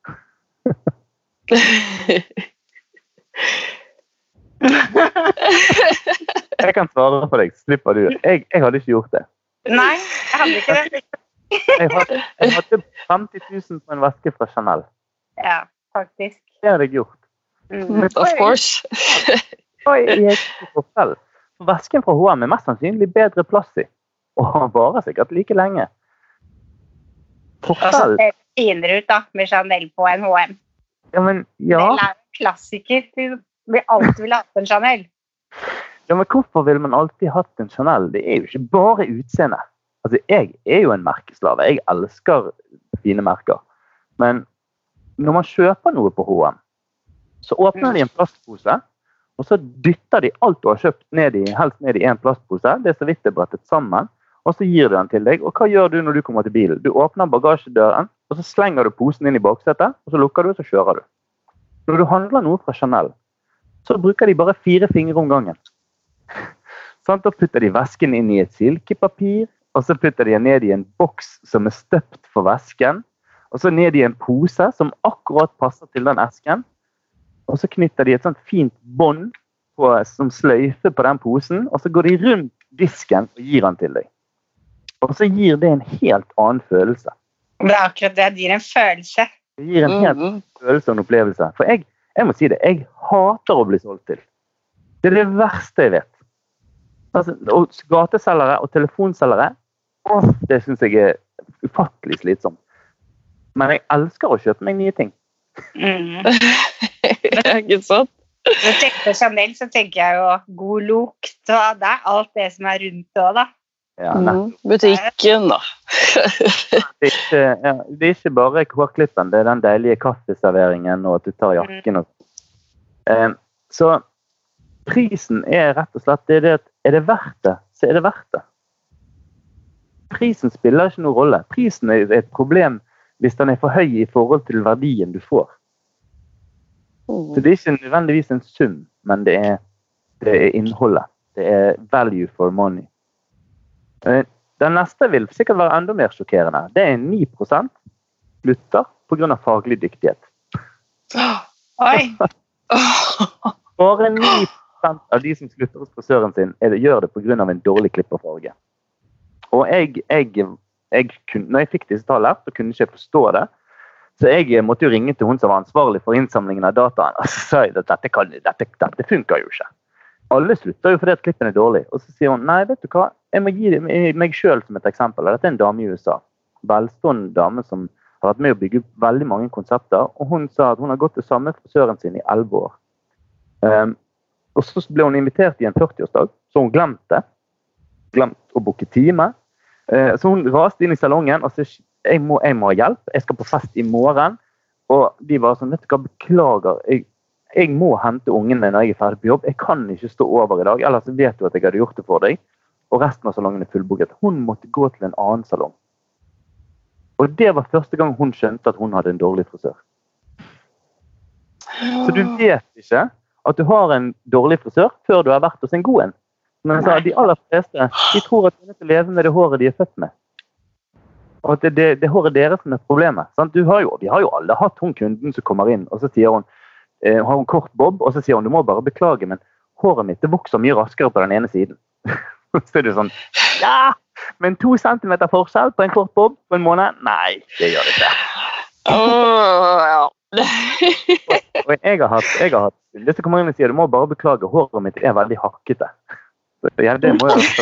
Jeg kan svare på deg, slipper du. Jeg hadde ikke gjort det. Nei, jeg hadde ikke det. Jeg hadde 50 000 på en veske fra Chanel. Ja, faktisk. Det hadde jeg gjort. Of course. Jeg for vesken fra H&M er mest sannsynlig bedre plass i. Og han varer sikkert like lenge. Altså, det finner ut da, med Chanel på en H&M. Ja, men ja. Det er en klassiker. Vi alltid vil ha en Chanel. Ja, men hvorfor vil man alltid hatt en Chanel? Det er jo ikke bare utseende. Altså, jeg er jo en merkeslave. Jeg elsker fine merker. Men når man kjøper noe på H&M, så åpner de en plastpose, og så dytter de alt du har kjøpt helst ned i en plastpose. Det er så vidt det er brettet sammen, og så gir du den til deg. Og hva gjør du når du kommer til bilen? Du åpner bagasjedøren, og så slenger du posen inn i baksetet, og så lukker du, og så kjører du. Når du handler noe fra Chanel, så bruker de bare 4 fingre om gangen. Sånn, da putter de vesken inn i et silkepapir, og så putter de ned i en boks som er støpt for vesken, og så ned i en pose som akkurat passer til den esken, og så knytter de et sånt fint bånd som sløyfer på den posen, og så går de rundt disken og gir den til deg. Og så gir det en helt annen følelse. Det er akkurat det, det gir en følelse. Det gir en helt annen følelse og en opplevelse. For jeg må si det, jeg hater å bli solgt til. Det er det verste jeg vet. Altså, og gateselgere og telefonselgere, det synes jeg er ufattelig slitsomt. Men jeg elsker å kjøpe meg nye ting. Det er ikke sant? Når jeg tenker på Chanel, så tenker jeg jo god lukt, og det er alt det som er rundt det også, da. Ja, butikken, da. Det er ikke bare hårklippen, det er den deilige kaffeserveringen, og at du tar jakken. Så prisen er rett og slett, det at er det verdt det, så er det verdt det. Prisen spiller ikke noen rolle. Prisen er et problem hvis den er for høy i forhold til verdien du får. Så det er ikke nødvendigvis en sum, men det er innholdet. Det er value for money. Den neste vil sikkert være enda mer sjokkerende. Det er 9% slutter på grunn av faglig dyktighet. Oi! Bare 9% av de som slutter hos frisøren sin gjør det på grunn av en dårlig klipperfarge. Og når jeg fikk disse tallene, så kunne jeg ikke forstå det. Så jeg måtte jo ringe til hun som var ansvarlig for innsamlingen av dataen, og så sa jeg at dette funker jo ikke. Alle slutter jo fordi at klippen er dårlig. Og så sier hun, nei, vet du hva, jeg må gi meg selv som et eksempel. Dette er en dame i USA. Velstående dame som har vært med å bygge veldig mange konsepter, og hun sa at hun har gått til samme frisøren sin i 11 år. Og så ble hun invitert i en 40-årsdag, så hun glemte å booke time. Så hun raste inn i salongen og sa, jeg må ha hjelp, jeg skal på fest i morgen. Og de var sånn, vet du hva, beklager, jeg må hente ungene når jeg er ferdig på jobb. Jeg kan ikke stå over i dag, ellers vet du at jeg hadde gjort det for deg. Og resten av salongen er fullbooket. Hun måtte gå til en annen salong. Og det var første gang hun skjønte at hun hadde en dårlig frisør. Så du vet ikke at du har en dårlig frisør før du har vært hos en god en. Men så, de aller fleste, de tror at de er nødt til å leve med det håret de er født med. Og at det håret deres som er problemet. Sant? Vi har jo alle hatt hun kunden som kommer inn, og så sier hun, har hun kort bob, og så sier hun, du må bare beklage, men håret mitt, det vokser mye raskere på den ene siden. Så er det sånn, ja, men 2 centimeter forskjell på en kort bob på en måned? Nei, det gjør det ikke. Ja. Og jeg har hatt, hvis du kommer inn og sier, du må bare beklage, håret mitt er veldig hakkete. Så ja, det må jeg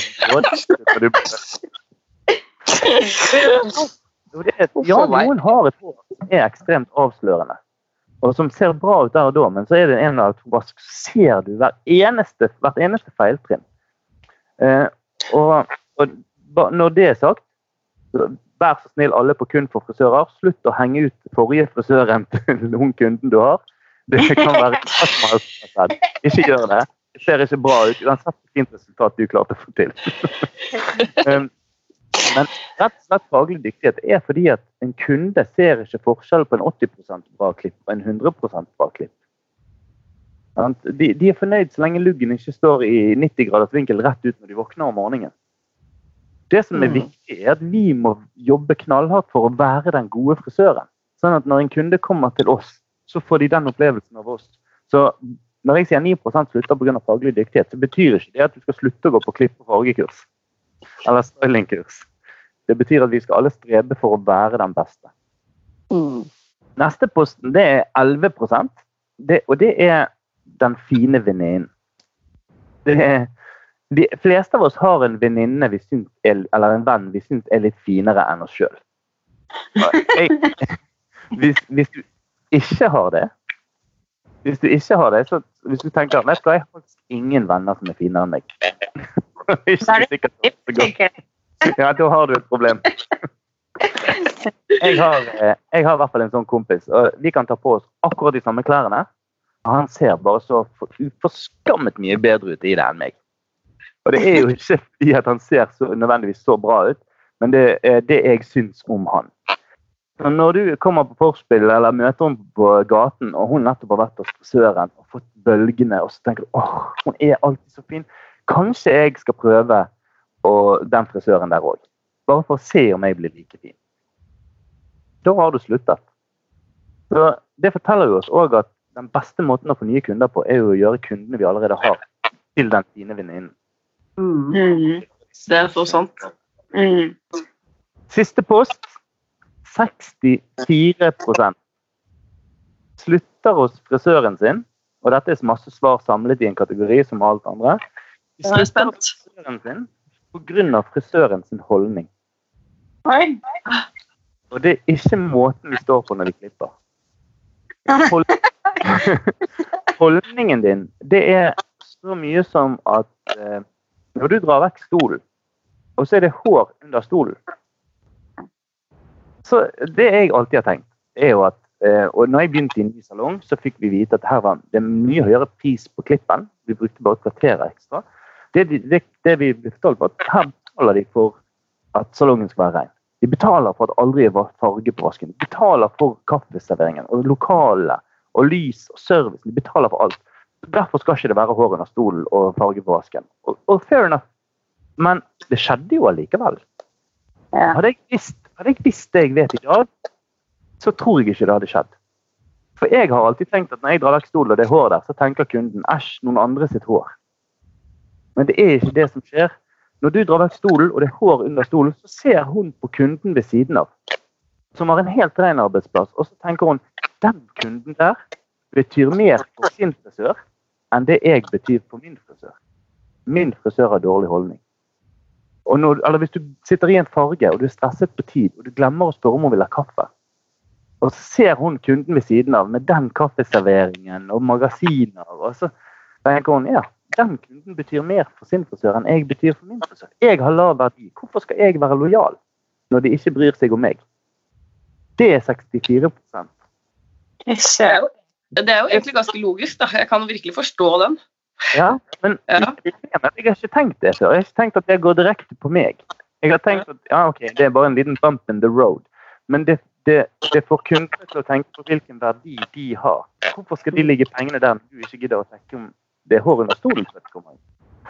ja, noen har et hår som er ekstremt avslørende, og som ser bra ut der og da, men så er det en eller annen vask, så ser du hvert eneste feiltrinn. Og når det er sagt, vær så snill alle på kun for frisører, slutt å henge ut forrige frisøren til noen kunden du har. Det kan være ikke gjør det. Det ser ikke bra ut. Uansett fint resultat du klarte å få til. Men rett og slett faglig dyktighet fordi at en kunde ser ikke forskjell på en 80% bra klipp og en 100% bra klipp. De fornøyd så lenge luggen ikke står i 90 graders vinkel rett ut når de våkner om morgenen. Det som viktig at vi må jobbe knallhardt for å være den gode frisøren. Sånn at når en kunde kommer til oss, så får de den opplevelsen av oss. Så når jeg sier 9% slutter på grunn av faglig dyktighet, så betyr ikke det at du skal slutte å gå på klipp- og fargekurs. Eller stylingkurs. Det betyr at vi skal alle strebe for å være den beste. Neste posten, det 11%. Og det den fine venninnen. De fleste av oss har en venninne eller en venn vi synes litt finere enn oss selv. Hvis du ikke har det, så hvis du tenker, vet du hva, jeg har faktisk ingen venner som finere enn meg. Ikke sikkert så godt. Ja, da har du et problem. Jeg har I hvert fall en sånn kompis, og vi kan ta på oss akkurat de samme klærne. Han ser bare så forskammet mye bedre ut i det enn meg. Og det jo ikke fordi at han ser nødvendigvis så bra ut, men det det jeg synes om han. Så når du kommer på forspill eller møter hun på gaten, og hun nettopp har vært hos frisøren og fått bølgene, og så tenker du, hun alltid så fin. Kanskje jeg skal prøve den frisøren der også. Bare for å se om jeg blir like fin. Da har du sluttet. Så det forteller jo oss også at den beste måten å få nye kunder på jo å gjøre kundene vi allerede har til den fine venninnen. Det så sant. Siste post, 64% slutter hos frisøren sin, og dette masse svar samlet i en kategori som alt andre. De slutter hos frisøren sin på grunn av frisøren sin holdning. Og det ikke måten vi står på når vi klipper. Holdningen din, det så mye som at når du drar vekk stolen, og så det hår under stolen, så det jeg alltid har tenkt, jo at, og når jeg begynte i en ny salong, så fikk vi vite at her det mye høyere pris på klippen. Vi brukte bare kvarterer ekstra. Det vi ble fortalt på, at her betaler de for at salongen skal være ren. De betaler for at aldri var farge på vasken. De betaler for kaffeserveringen, og lokale, og lys, og service. De betaler for alt. Derfor skal ikke det være hår under stolen og farge på vasken. Og fair enough. Men det skjedde jo allikevel. Ja. Hadde jeg visst det jeg vet i dag, så tror jeg ikke det hadde skjedd. For jeg har alltid tenkt at når jeg drar vekk stolen og det hår der, så tenker kunden, noen andre sitt hår. Men det ikke det som skjer. Når du drar vekk stolen og det hår under stolen, så ser hun på kunden ved siden av, som har en helt ren arbeidsplass, og så tenker hun, den kunden der betyr mer for sin frisør enn det jeg betyr for min frisør. Min frisør har dårlig holdning. Og eller hvis du sitter i en farge, og du stresset på tid, og du glemmer å spørre om hun vil ha kaffe, og så ser hun kunden ved siden av med den kaffeserveringen og magasiner, og så tenker hun, den kunden betyr mer for sin frisør enn jeg betyr for min frisør. Jeg har lav verdi. Hvorfor skal jeg være lojal når de ikke bryr seg om meg? Det 64%. Det jo egentlig ganske logisk, da. Jeg kan virkelig forstå den. Ja, men jeg har ikke tenkt det før. Jeg har ikke tenkt at det går direkte på meg. Jeg har tenkt at, ok, det bare en liten bump in the road. Men det får kundene til å tenke på hvilken verdi de har. Hvorfor skal de ligge pengene der når du ikke gidder å tenke om det hår under stolen som kommer inn?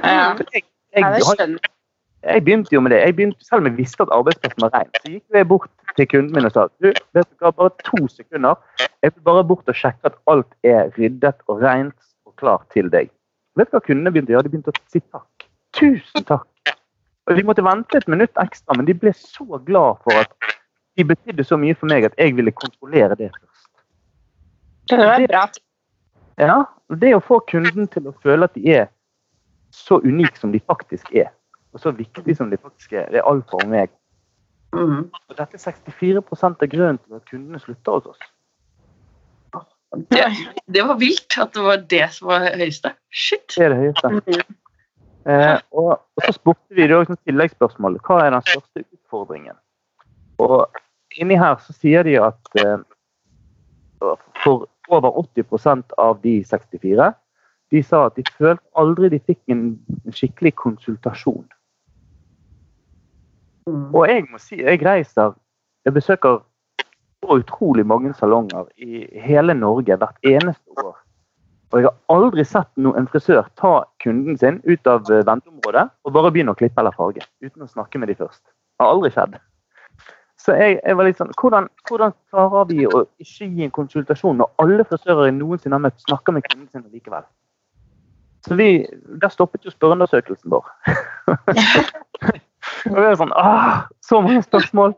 Jeg begynte jo med det. Selv om jeg visste at arbeidsplassen var ren, så gikk jeg bort til kunden min og sa, du, vet du hva, bare 2 sekunder. Jeg vil bare bort og sjekke at alt ryddet og rent og klart til deg. Vet du hva kundene begynte å gjøre? De begynte å si takk. 1000 takk. Og de måtte vente et minutt ekstra, men de ble så glad for at de betydde så mye for meg at jeg ville kontrollere det først. Det var bra. Ja, det å få kunden til å føle at de så unik som de faktisk og så viktig som de faktisk det alfa og omega. Og dette 64% av grunnen til at kundene slutter hos oss. Det var vilt at det var det som var høyeste. Shit! Det det høyeste. Og så spurte vi da som tilleggsspørsmål, hva den største utfordringen? Og inni her så sier de at for over 80% av de 64, de sa at de følte aldri de fikk en skikkelig konsultasjon. Og jeg må si, jeg besøker så utrolig mange salonger i hele Norge hvert eneste år. Og jeg har aldri sett en frisør ta kunden sin ut av venteområdet og bare begynne å klippe eller farge, uten å snakke med de først. Det har aldri skjedd. Så jeg var litt sånn, hvordan klarer vi å ikke gi en konsultasjon når alle frisører jeg noensinne har møtt snakker med kunden sin likevel? Så der stoppet jo spørreundersøkelsen vår. Og vi var sånn, så mange spørsmål.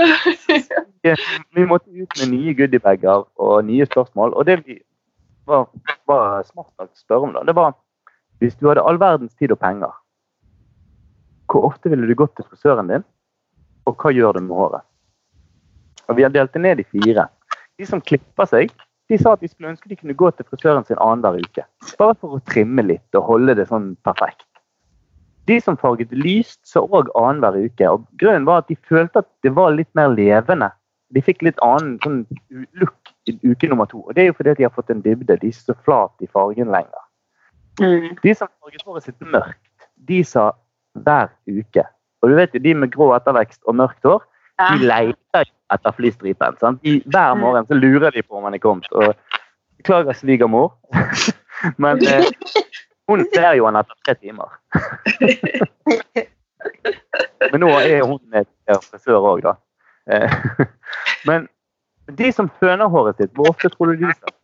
Vi måtte ut med nye goodiebagger og nye spørsmål, og det vi var smart å spørre om da, det var, hvis du hadde all verdens tid og penger, hvor ofte ville du gått til frisøren din, og hva gjør du med håret? Og vi har delt det ned i 4. De som klipper seg, de sa at de skulle ønske de kunne gå til frisøren sin annen hver uke, bare for å trimme litt og holde det sånn perfekt. De som farget lyst så også annen hver uke, og grunnen var at de følte at det var litt mer levende. De fikk litt annen sånn look i uke nummer 2, og det er jo fordi at de har fått en dybde, de er så flat i fargen lenger. De som farget håret sitt mørkt, de sa hver uke. Og du vet jo, de med grå ettervekst og mørkt hår, de leter etter flystripen, sant? Hver morgen så lurer de på om han er kommet, og beklager svigermor, men hun ser jo han etter 3 timer. Men nå er hun et frisør også da. Men de som føner håret sitt, hvor ofte tror du de sa?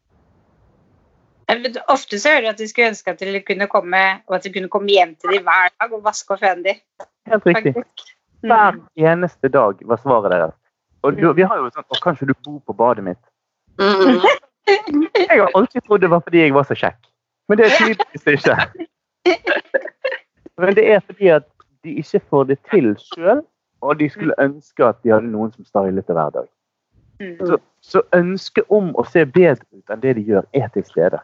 Ofte så hører du at de skulle ønske at de kunne komme, og at de kunne komme hjem til de hver dag og vaske og føne de. Helt riktig. Hver eneste dag var svaret deres. Og vi har jo sånn, kanskje du bor på badet mitt? Jeg har alltid trodd det var fordi jeg var så kjekk. Men det er tydeligvis ikke. Men det er fordi at de ikke får det til selv, og de skulle ønske at de hadde noen som stylet det hver dag. Så ønske om å se bedre ut enn det de gjør er til stede.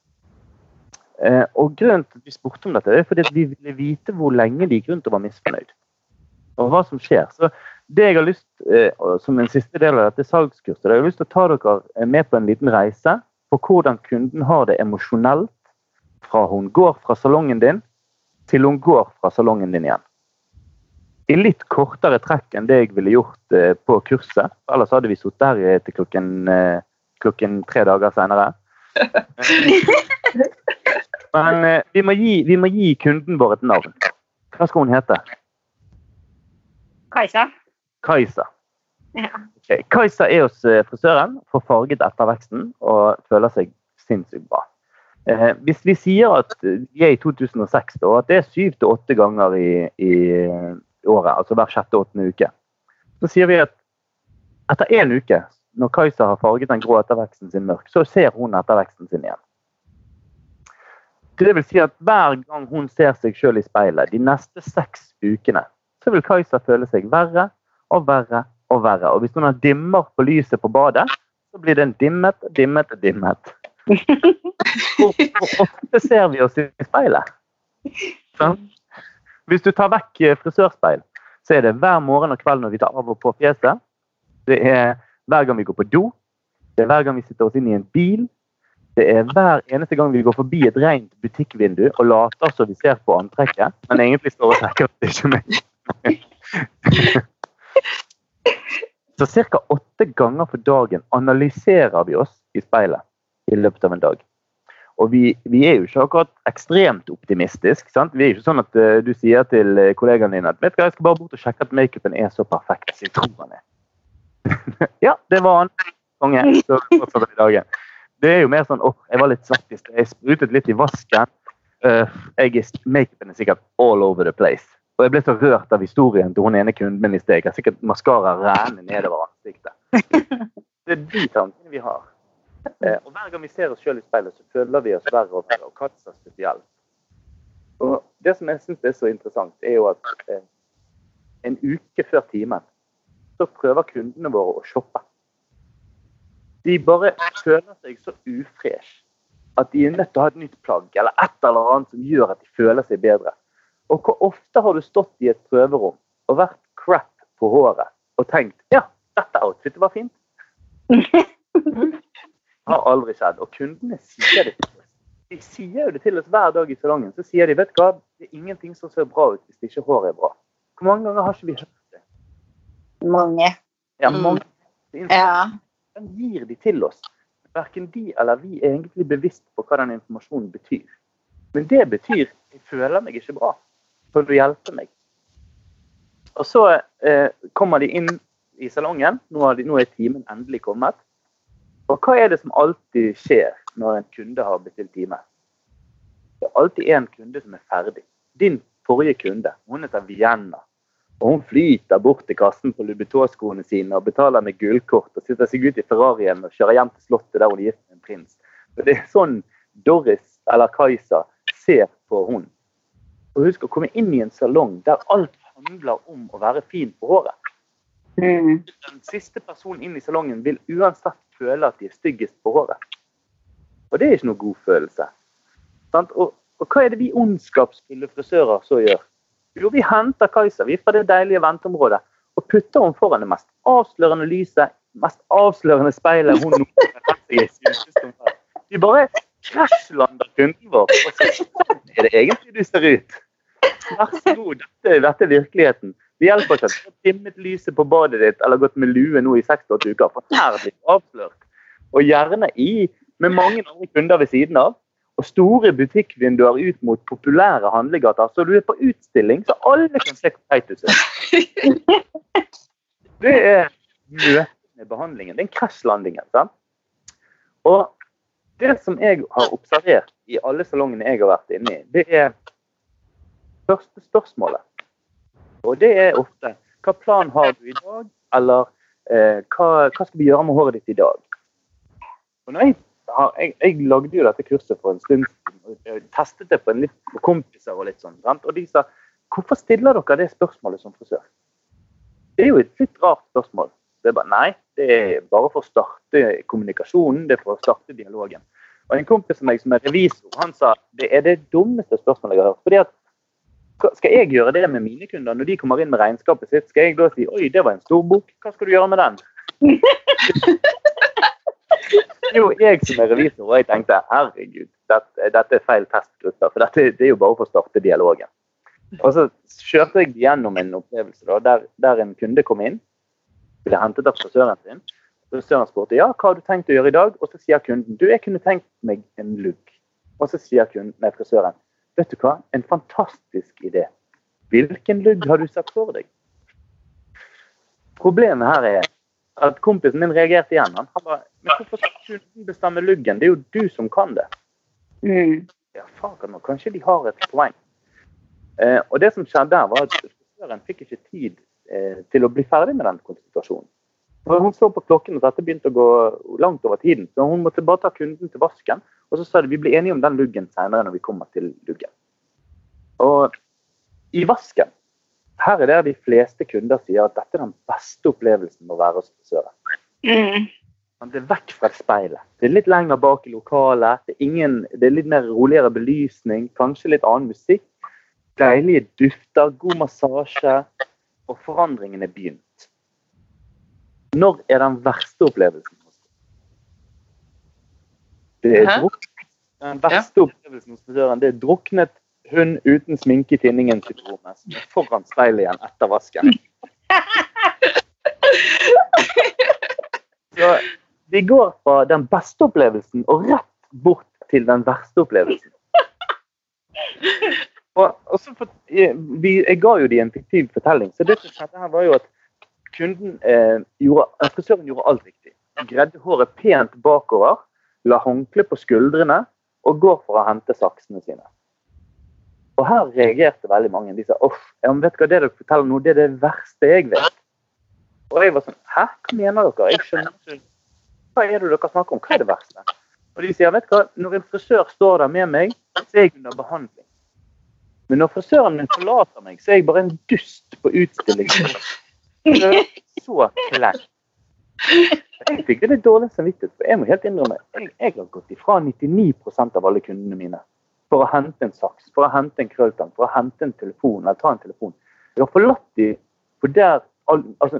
Og grunnen til at vi spurte om dette er fordi at vi ville vite hvor lenge de grunn til å være misfornøyd. Og hva som skjer. Så det jeg har lyst, som en siste del av dette salgskurset, jeg har lyst til å ta dere med på en liten reise på hvordan kunden har det emosjonelt fra hun går fra salongen din til hun går fra salongen din igjen. I litt kortere trekk enn det jeg ville gjort på kurset, ellers hadde vi sittet der til klokken 3 dager senere. Men vi må gi kunden vår et navn. Hva skal hun hete? Kajsa. Kajsa. Ja. Okay. Kajsa er hos frisøren, får farget etterveksten og føler seg sinnssykt bra. Hvis vi sier at vi er i 2006, og at det er 7 til 8 ganger i året, altså hver 6.-8. uke, så sier vi at etter 1 uke, når Kajsa har farget den grå etterveksten sin mørk, så ser hun etterveksten sin igjen. Det vil si at hver gang hun ser seg selv i speilet, de neste 6 ukene, så vil Kajsa føle seg verre og verre og verre. Og hvis hun har dimmer på lyset på badet, så blir det en dimmet. Hvor ofte ser vi oss i speilet? Sånn? Hvis du tar vekk frisørspeil, så er det hver morgen og kveld når vi tar av og på fjeset. Det er hver gang vi går på do. Det er hver gang vi sitter oss inn i en bil. Det er hver eneste gang vi går forbi et rent butikkvindu og later så vi ser på antrekket, men egentlig står og trekker det ikke med. Så cirka 8 ganger for dagen analyserer vi oss i speilet i løpet av en dag. Og vi er jo ikke akkurat ekstremt optimistisk, sant? Vi er jo ikke sånn at du sier til kollegaen din at vet du hva, jeg skal bare bort og sjekke at make-upen er så perfekt som jeg tror han er. Ja, det var han. Konge, så fortsatt i dagen. Det er jo mer sånn, jeg var litt svett i sted, jeg sprutet litt i vasken. Make-upen er sikkert all over the place. Og jeg ble så rørt av historien til hun ene kunden min i sted. Jeg har sikkert mascara rene nedover ansiktet. Det er de tankene vi har. Og hver gang vi ser oss selv i speilet, så føler vi oss verre og verre, og Kajsa spesielt. Og det som jeg synes er så interessant, er jo at en uke før timen, så prøver kundene våre å shoppe. De bare føler seg så ufresh, at de er nødt til å ha et nytt plagg, eller et eller annet som gjør at de føler seg bedre. Og hvor ofte har du stått i et prøverom, og vært crap på håret, og tenkt, ja, dette outfitet var fint. Har aldri skjedd, og kundene sier det til oss. De sier jo det til oss hver dag i salongen, så sier de, vet du hva, det er ingenting som ser bra ut hvis ikke håret er bra. Hvor mange ganger har ikke vi hørt det? Mange. Ja, mange. Ja. Den gir de til oss. Hverken de eller vi er egentlig bevisst på hva den informasjonen betyr. Men det betyr, jeg føler meg ikke bra, for å hjelpe meg. Og så kommer de inn i salongen, nå er timen endelig kommet. Og hva er det som alltid skjer når en kunde har bestilt time? Det er alltid en kunde som er ferdig. Din forrige kunde, hun heter Vienna. Og hun flyter bort til kassen på Louboutin-skoene sine og betaler med gullkort og sitter seg ut i Ferrarien og kjører hjem til slottet der hun er gift med en prins. Og det er sånn Doris eller Kajsa ser på hun. Og husk å komme inn i en salong der alt handler om å være fin på håret. Den siste personen inn i salongen vil uansett føle at de er styggest på håret. Og det er ikke noe god følelse. Og hva er det vi ondskapsfulle frisører så gjør? Jo, vi henter Kajsa, vi fra det deilige venteområdet, og putter hun foran det mest avslørende lyset, mest avslørende speilet hun noen har seg i. Vi bare krasjlander kunden vår, og så er det egentlig du ser ut. Vær så god, dette er virkeligheten. Det hjelper ikke at du har timmet lyset på badet ditt, eller gått med lue nå i 6-8 uker, for her blir det avslørt. Og gjerne med mange andre kunder ved siden av, og store butikkvinduer ut mot populære handlegater, så du er på utstilling, så alle kan se hvor teit du ser. Det er møtet med behandlingen, det er en krasjlandingen, sant? Og det som jeg har observert i alle salongene jeg har vært inne i, det er første spørsmålet. Og det er ofte, hva plan har du i dag, eller hva skal vi gjøre med håret ditt i dag? Og når jeg lagde jo dette kurset for en stund, og jeg testet det på en litt på kompiser og litt sånn, sant? Og de sa, hvorfor stiller dere det spørsmålet som frisør? Det er jo et litt rart spørsmål. Det er bare, nei, det er bare for å starte kommunikasjonen, det er for å starte dialogen. Og en kompis som er revisor, han sa, det er det dummeste spørsmålet jeg har hørt, fordi at skal jeg gjøre det med mine kunder når de kommer inn med regnskapet sitt? Skal jeg da si, oi, det var en stor bok, hva skal du gjøre med den? Jo, jeg som er revisor, og jeg tenkte, herregud, dette er feil testgruppe, for det er jo bare for å starte dialogen. Og så kjørte jeg gjennom en opplevelse da, der en kunde kom inn, ble hentet av frisøren sin. Frisøren spurte, ja, hva har du tenkt å gjøre i dag? Og så sier kunden, du, jeg kunne tenkt meg en lugg. Og så sier frisøren, vet du hva? En fantastisk idé. Hvilken lugg har du satt for deg? Problemet her er at kompisen min reagerte igjen. Han bare, men hvorfor skal du bestemme luggen? Det er jo du som kan det. Ja, faen nå, kanskje de har et poeng. Og det som skjedde der var at frisøren fikk ikke tid til å bli ferdig med den konsultasjonen. Hun så på klokken, og dette begynte å gå langt over tiden, så hun måtte bare ta kunden til vasken, og så sa de, vi blir enige om den luggen senere når vi kommer til luggen. Og i vasken, her er det de fleste kunder sier at dette er den beste opplevelsen med å være hos frisøren. Man er vekk fra speilet. Det er litt lenger bak i lokalet, det er litt mer roligere belysning, kanskje litt annen musikk, deilige dufter, god massasje, og forandringen er begynt. Når er den verste opplevelsen? Det er den verste opplevelsen hos frisøren. Det er druknet hund uten sminke i tinningen til rommet, som er foran speilet igjen etter vasken. Så de går fra den beste opplevelsen og rett bort til den verste opplevelsen. Og så jeg ga jo de en fiktiv fortelling, så det som skjedde her var jo at frisøren gjorde alt riktig. Gredde håret pent bakover, la håndkle på skuldrene og går for å hente saksene sine. Og her reagerte veldig mange. De sa, vet du hva det dere forteller nå, det er det verste jeg vet. Og jeg var sånn, hæ? Hva mener dere? Jeg skjønner ikke. Hva er det dere snakker om? Hva er det verste? Og de sier, vet du hva? Når en frisør står der med meg, så er jeg under behandling. Men når frisøren min forlater meg, så er jeg bare en dust på utstillingen. Så kleint. Jeg fikk det litt dårlig samvittighet, for jeg må helt innrømme, jeg har gått ifra 99% av alle kundene mine for å hente en saks, for å hente en krølltang, for å hente en telefon, eller ta en telefon. Jeg har forlatt de på der, altså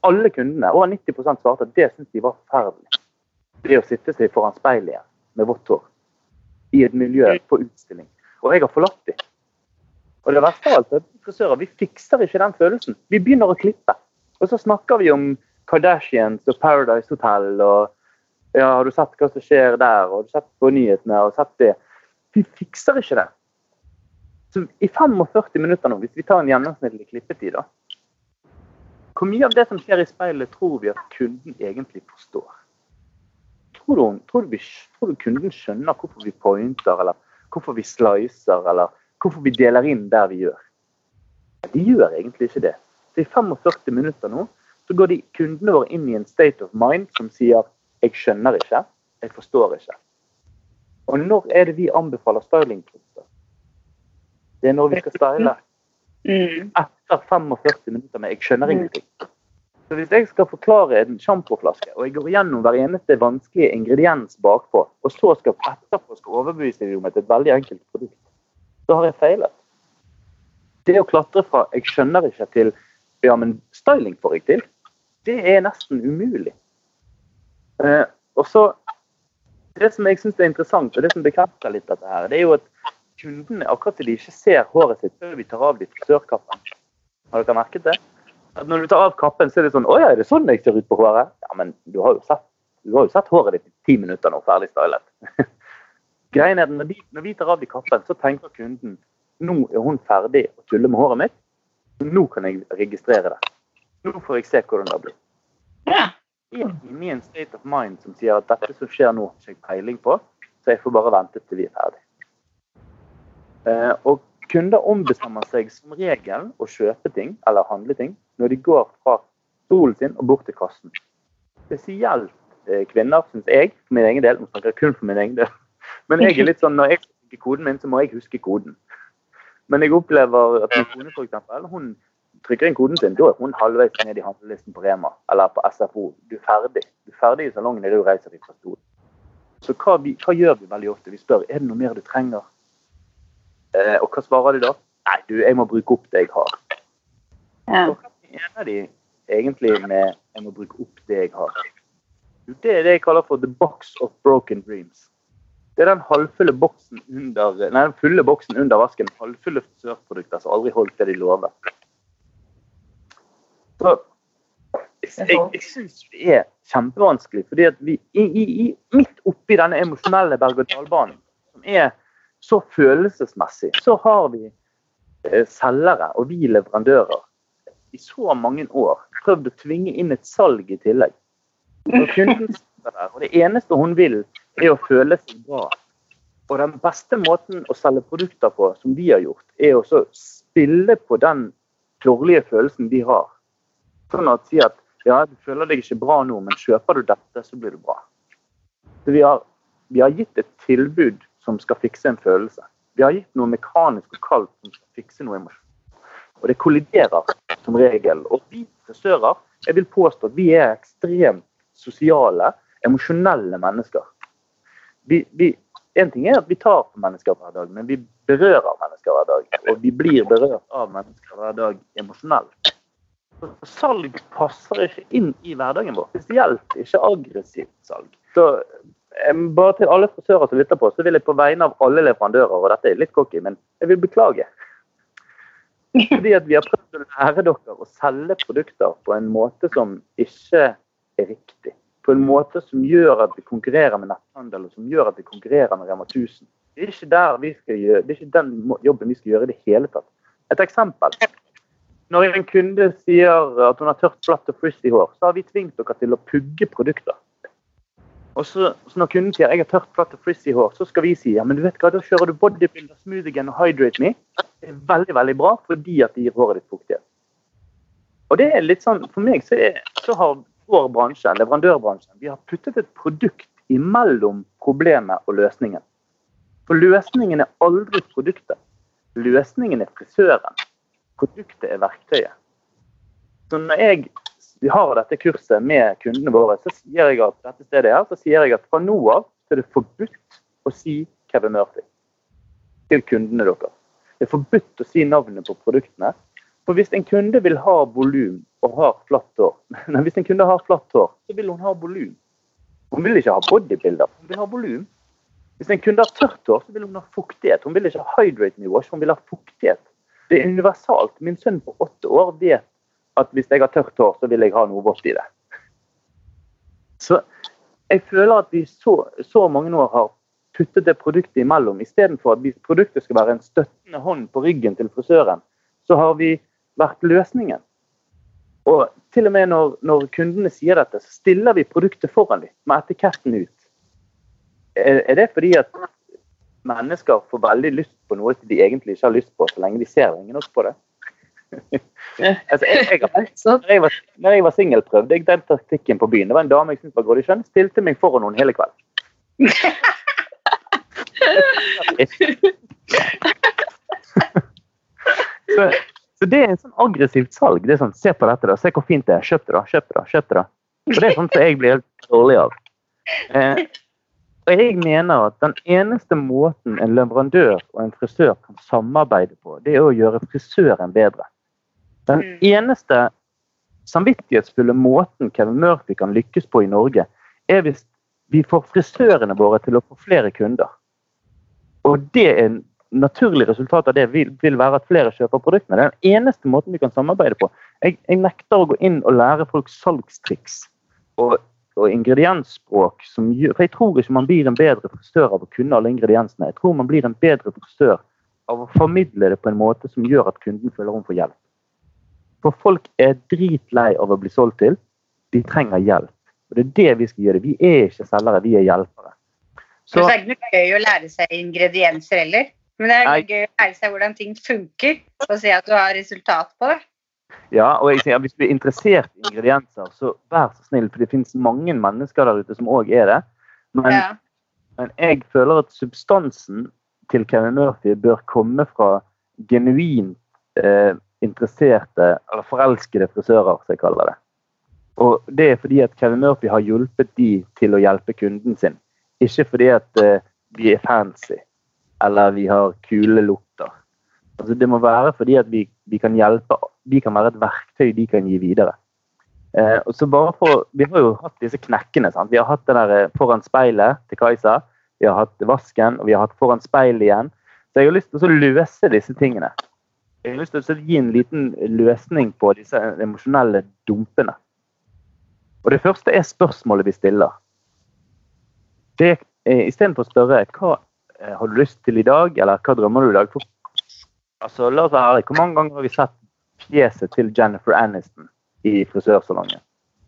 alle kundene, over 90% svarte at det synes de var forferdelig. Det å sitte seg foran speilet igjen, med vått hår, i et miljø på utstilling. Og jeg har forlatt dem. Og det verste av alt er at frisører, vi fikser ikke den følelsen. Vi begynner å klippe. Og så snakker vi om Kardashians og Paradise Hotel, og ja, har du sett hva som skjer der, og har du sett på nyhetene, og sett det. Vi fikser ikke det. Så i 45 minutter nå, hvis vi tar en gjennomsnittlig klippetid da, hvor mye av det som skjer i speilet tror vi at kunden egentlig forstår? Tror du kunden skjønner hvorfor vi pointer, eller hvorfor vi slicer, eller hvorfor vi deler inn der vi gjør? De gjør egentlig ikke det. Så i 45 minutter nå, så går de kundene våre inn i en state of mind som sier, jeg skjønner ikke, jeg forstår ikke. Og når er det vi anbefaler stylingprodukter? Det er når vi skal style. Etter 45 minutter med jeg skjønner ingenting. Så hvis jeg skal forklare en sjampoflaske, og jeg går gjennom hver eneste vanskelige ingrediens bakpå, og så skal overbevise dem om et veldig enkelt produkt, så har jeg feilet. Det å klatre fra jeg skjønner ikke til ja, men styling får jeg til, det er nesten umulig. Og så, det som jeg synes er interessant, og det som bekrefter litt dette her, det er jo at kundene, akkurat til de ikke ser håret sitt før vi tar av de frisørkappen. Har dere merket det? At når du tar av kappen, så er det sånn, åja, er det sånn jeg ser ut på håret? Ja, men du har jo sett håret ditt i 10 minutter nå, ferdig stylet. Greien er at når vi tar av de kappen, så tenker kunden, nå er hun ferdig å tulle med håret mitt, nå kan jeg registrere det. Nå får jeg se hvordan det blir. Ja. Jeg er inne i en state of mind som sier at dette som skjer nå, har jeg peiling på, så jeg får bare vente til vi er ferdig. Og kunder ombestemmer seg som regel å kjøpe ting, eller handle ting, når de går fra stolen sin og bort til kassen. Spesielt kvinner, synes jeg, for min egen del, nå snakker jeg kun for min egen del, men jeg er litt sånn, når jeg husker koden min, så må jeg huske koden. Men jeg opplever at min kone for eksempel, hun trykker inn koden sin, da er hun halvveis ned i handelisten på Rema, eller på SFO. Du er ferdig i salongen når du reiser deg fra stolen. Så hva gjør vi veldig ofte? Vi spør, er det noe mer du trenger? Og hva svarer de da? Nei, jeg må bruke opp det jeg har. Ja. Og hva mener de egentlig med jeg må bruke opp det jeg har? Det er det jeg kaller for the box of broken dreams. Det er den halvfulle boksen den fulle boksen under vasken, halvfulle frisørprodukter som aldri holdt det de lover. Så jeg synes det er kjempevanskelig, fordi at vi midt oppi denne emosjonelle berg-og-dal-banen, som er så følelsesmessig, så har vi selgere og vi leverandører i så mange år prøvd å tvinge inn et salg i tillegg. Og kunden sitter der, og det eneste hun vil er å føle seg bra. Og den beste måten å selge produkter på, som vi har gjort, er å spille på den dårlige følelsen de har. Sånn at si at, ja, du føler deg ikke bra nå, men kjøper du dette, så blir du bra. Så vi har gitt et tilbud som skal fikse en følelse. Vi har gitt noe mekanisk og kaldt som skal fikse noe emosjon. Og det kolliderer som regel. Og vi frisører, jeg vil påstå at vi er ekstremt sosiale, emosjonelle mennesker. En ting er at vi tar på mennesker hver dag, men vi berører mennesker hver dag. Og vi blir berørt av mennesker hver dag emosjonelt. Salg passer ikke inn i hverdagen vår, spesielt ikke aggressivt salg. Så bare til alle frisører som lytter på, så vil jeg på vegne av alle leverandører, og dette er litt cocky, men jeg vil beklage. Fordi at vi har prøvd å lære dere å selge produkter på en måte som ikke er riktig. På en måte som gjør at vi konkurrerer med netthandel, og som gjør at vi konkurrerer med Rema 1000. Det er ikke den jobben vi skal gjøre i det hele tatt. Et eksempel. Når en kunde sier at hun har tørt, flatt og frizzy hår, så har vi tvingt dere til å pugge produkter. Og så når kunden sier jeg har tørt, flatt og frizzy hår, så skal vi si, ja, men du vet hva, da kjører du bodybuilder, smooth again og hydrate me. Det er veldig, veldig bra, fordi at det gir håret ditt fuktighet. Og det er litt sånn, for meg så har vår bransje, leverandørbransjen, vi har puttet et produkt imellom problemet og løsningen. For løsningen er aldri produktet. Løsningen er frisøren. Produktet er verktøyet. Så når vi har dette kurset med kundene våre, så sier jeg at dette stedet her, så sier jeg at fra nå av så er det forbudt å si Kevin Murphy til kundene deres. Det er forbudt å si navnet på produktene. For hvis en kunde vil ha volum, og har flatt hår. Men hvis en kunde har flatt hår, så vil hun ha volum. Hun vil ikke ha bodybuilder, hun vil ha volum. Hvis en kunde har tørt hår, så vil hun ha fuktighet. Hun vil ikke ha hydrate me wash, hun vil ha fuktighet. Det universalt. Min sønn på 8 år vet at hvis jeg har tørt hår, så vil jeg ha noe vått i det. Så jeg føler at vi så mange år har puttet det produktet imellom. I stedet for at produktet skal være en støttende hånd på ryggen til frisøren, så har vi vært løsningen. Og til og med når kundene sier dette, så stiller vi produktet foran dem, med etiketten ut. Er det fordi at mennesker får veldig lyst på noe som de egentlig ikke har lyst på, så lenge de ser ingen også på det? Altså, når jeg var single, prøvde jeg den taktikken på byen. Det var en dame jeg syntes var grådig skjønn, stilte meg foran noen hele kveld. Så det er en sånn aggressivt salg. Det er sånn, se på dette da, se hvor fint det er, kjøp det da. Og det er sånn som jeg blir helt dårlig av. Og jeg mener at den eneste måten en leverandør og en frisør kan samarbeide på, det er å gjøre frisøren bedre. Den eneste samvittighetsfulle måten Kevin Murphy kan lykkes på i Norge, er hvis vi får frisørene våre til å få flere kunder. Og det er en naturlig resultat av det vil være at flere kjøper produktene. Det er den eneste måten vi kan samarbeide på. Jeg nekter å gå inn og lære folk salgstriks og ingrediensspråk, for jeg tror ikke man blir en bedre frisør av å kunne alle ingrediensene. Jeg tror man blir en bedre frisør av å formidle det på en måte som gjør at kunden føler om for hjelp. For folk er dritlei av å bli solgt til. De trenger hjelp. Og det er det vi skal gjøre. Vi er ikke selgere, vi er hjelpere. Så det er ikke noe gøy å lære seg ingredienser heller. Men det er gøy å lære seg hvordan ting funker, og se at du har resultat på det. Ja, og jeg sier, hvis du er interessert i ingredienser, så vær så snill, for det finnes mange mennesker der ute som også er det. Men jeg føler at substansen til Kevin Murphy bør komme fra genuint interesserte, eller forelskede frisører, som jeg kaller det. Og det er fordi at Kevin Murphy har hjulpet de til å hjelpe kunden sin. Ikke fordi at vi er fancy, eller vi har kule lukter. Altså, det må være fordi at vi kan hjelpe, vi kan være et verktøy de kan gi videre. Og så bare vi har jo hatt disse knekkene, sant? Vi har hatt det der foran speilet til Kajsa, vi har hatt vasken, og vi har hatt foran speilet igjen. Så jeg har lyst til å løse disse tingene. Jeg har lyst til å gi en liten løsning på disse emosjonelle dumpene. Og det første er spørsmålet vi stiller. Det er, i stedet for å spørre, hva har du lyst til i dag, eller hva drømmer du i dag? Altså, la oss være ærlig, hvor mange ganger har vi sett fjeset til Jennifer Aniston i frisørsalongen?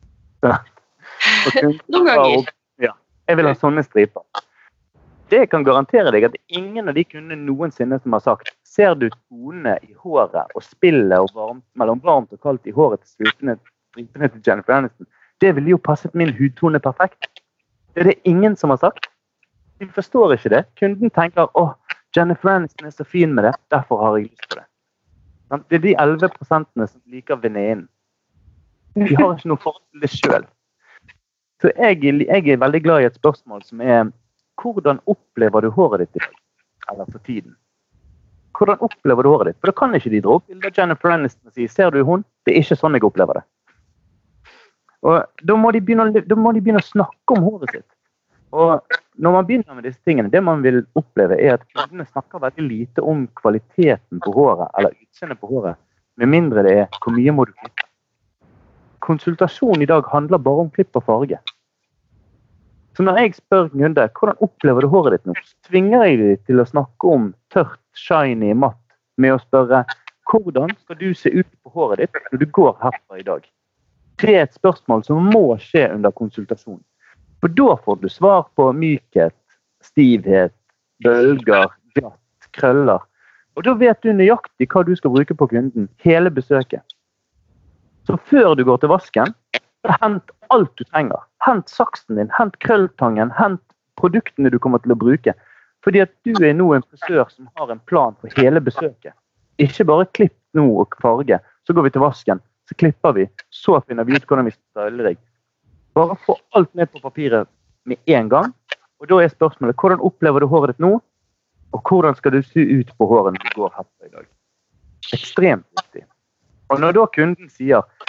Noen ganger. Ja, jeg vil ha sånne striper. Det kan garantere deg at ingen av de kundene noensinne som har sagt, ser du tonene i håret og spillet og mellom varmt og kaldt i håret til stripene til Jennifer Aniston, det ville jo passet min hudtone perfekt. Det er det ingen som har sagt. De forstår ikke det. Kunden tenker, Jennifer Aniston er så fin med det, derfor har jeg lyst på det. Det er de 11% som liker venninnen. De har ikke noe forhold til det selv. Så jeg er veldig glad i et spørsmål som er, hvordan opplever du håret ditt i dag? Eller for tiden? Hvordan opplever du håret ditt? For da kan ikke de dra opp bildet av Jennifer Aniston og si, ser du hun? Det er ikke sånn jeg opplever det. Og da må de begynne å snakke om håret sitt. Og når man begynner med disse tingene, det man vil oppleve er at kundene snakker veldig lite om kvaliteten på håret, eller utseendet på håret, med mindre det er hvor mye må du klippe. Konsultasjon i dag handler bare om klipp og farge. Så når jeg spør kunder, hvordan opplever du håret ditt nå? Så tvinger jeg dem til å snakke om tørt, shiny, matt, med å spørre, hvordan skal du se ut på håret ditt når du går herfra i dag? Det er et spørsmål som må skje under konsultasjon. For da får du svar på mykhet, stivhet, bølger, glatt, krøller. Og da vet du nøyaktig hva du skal bruke på kunden hele besøket. Så før du går til vasken, hent alt du trenger. Hent saksen din, hent krølltangen, hent produktene du kommer til å bruke. Fordi at du er nå en frisør som har en plan for hele besøket. Ikke bare klipp nå og farge, så går vi til vasken, så klipper vi, så finner vi ut hvordan vi skal style deg. Bare få alt ned på papiret med en gang, og da er spørsmålet, hvordan opplever du håret ditt nå, og hvordan skal du se ut på håret når du går herfra i dag? Ekstremt viktig. Og når da kunden sier,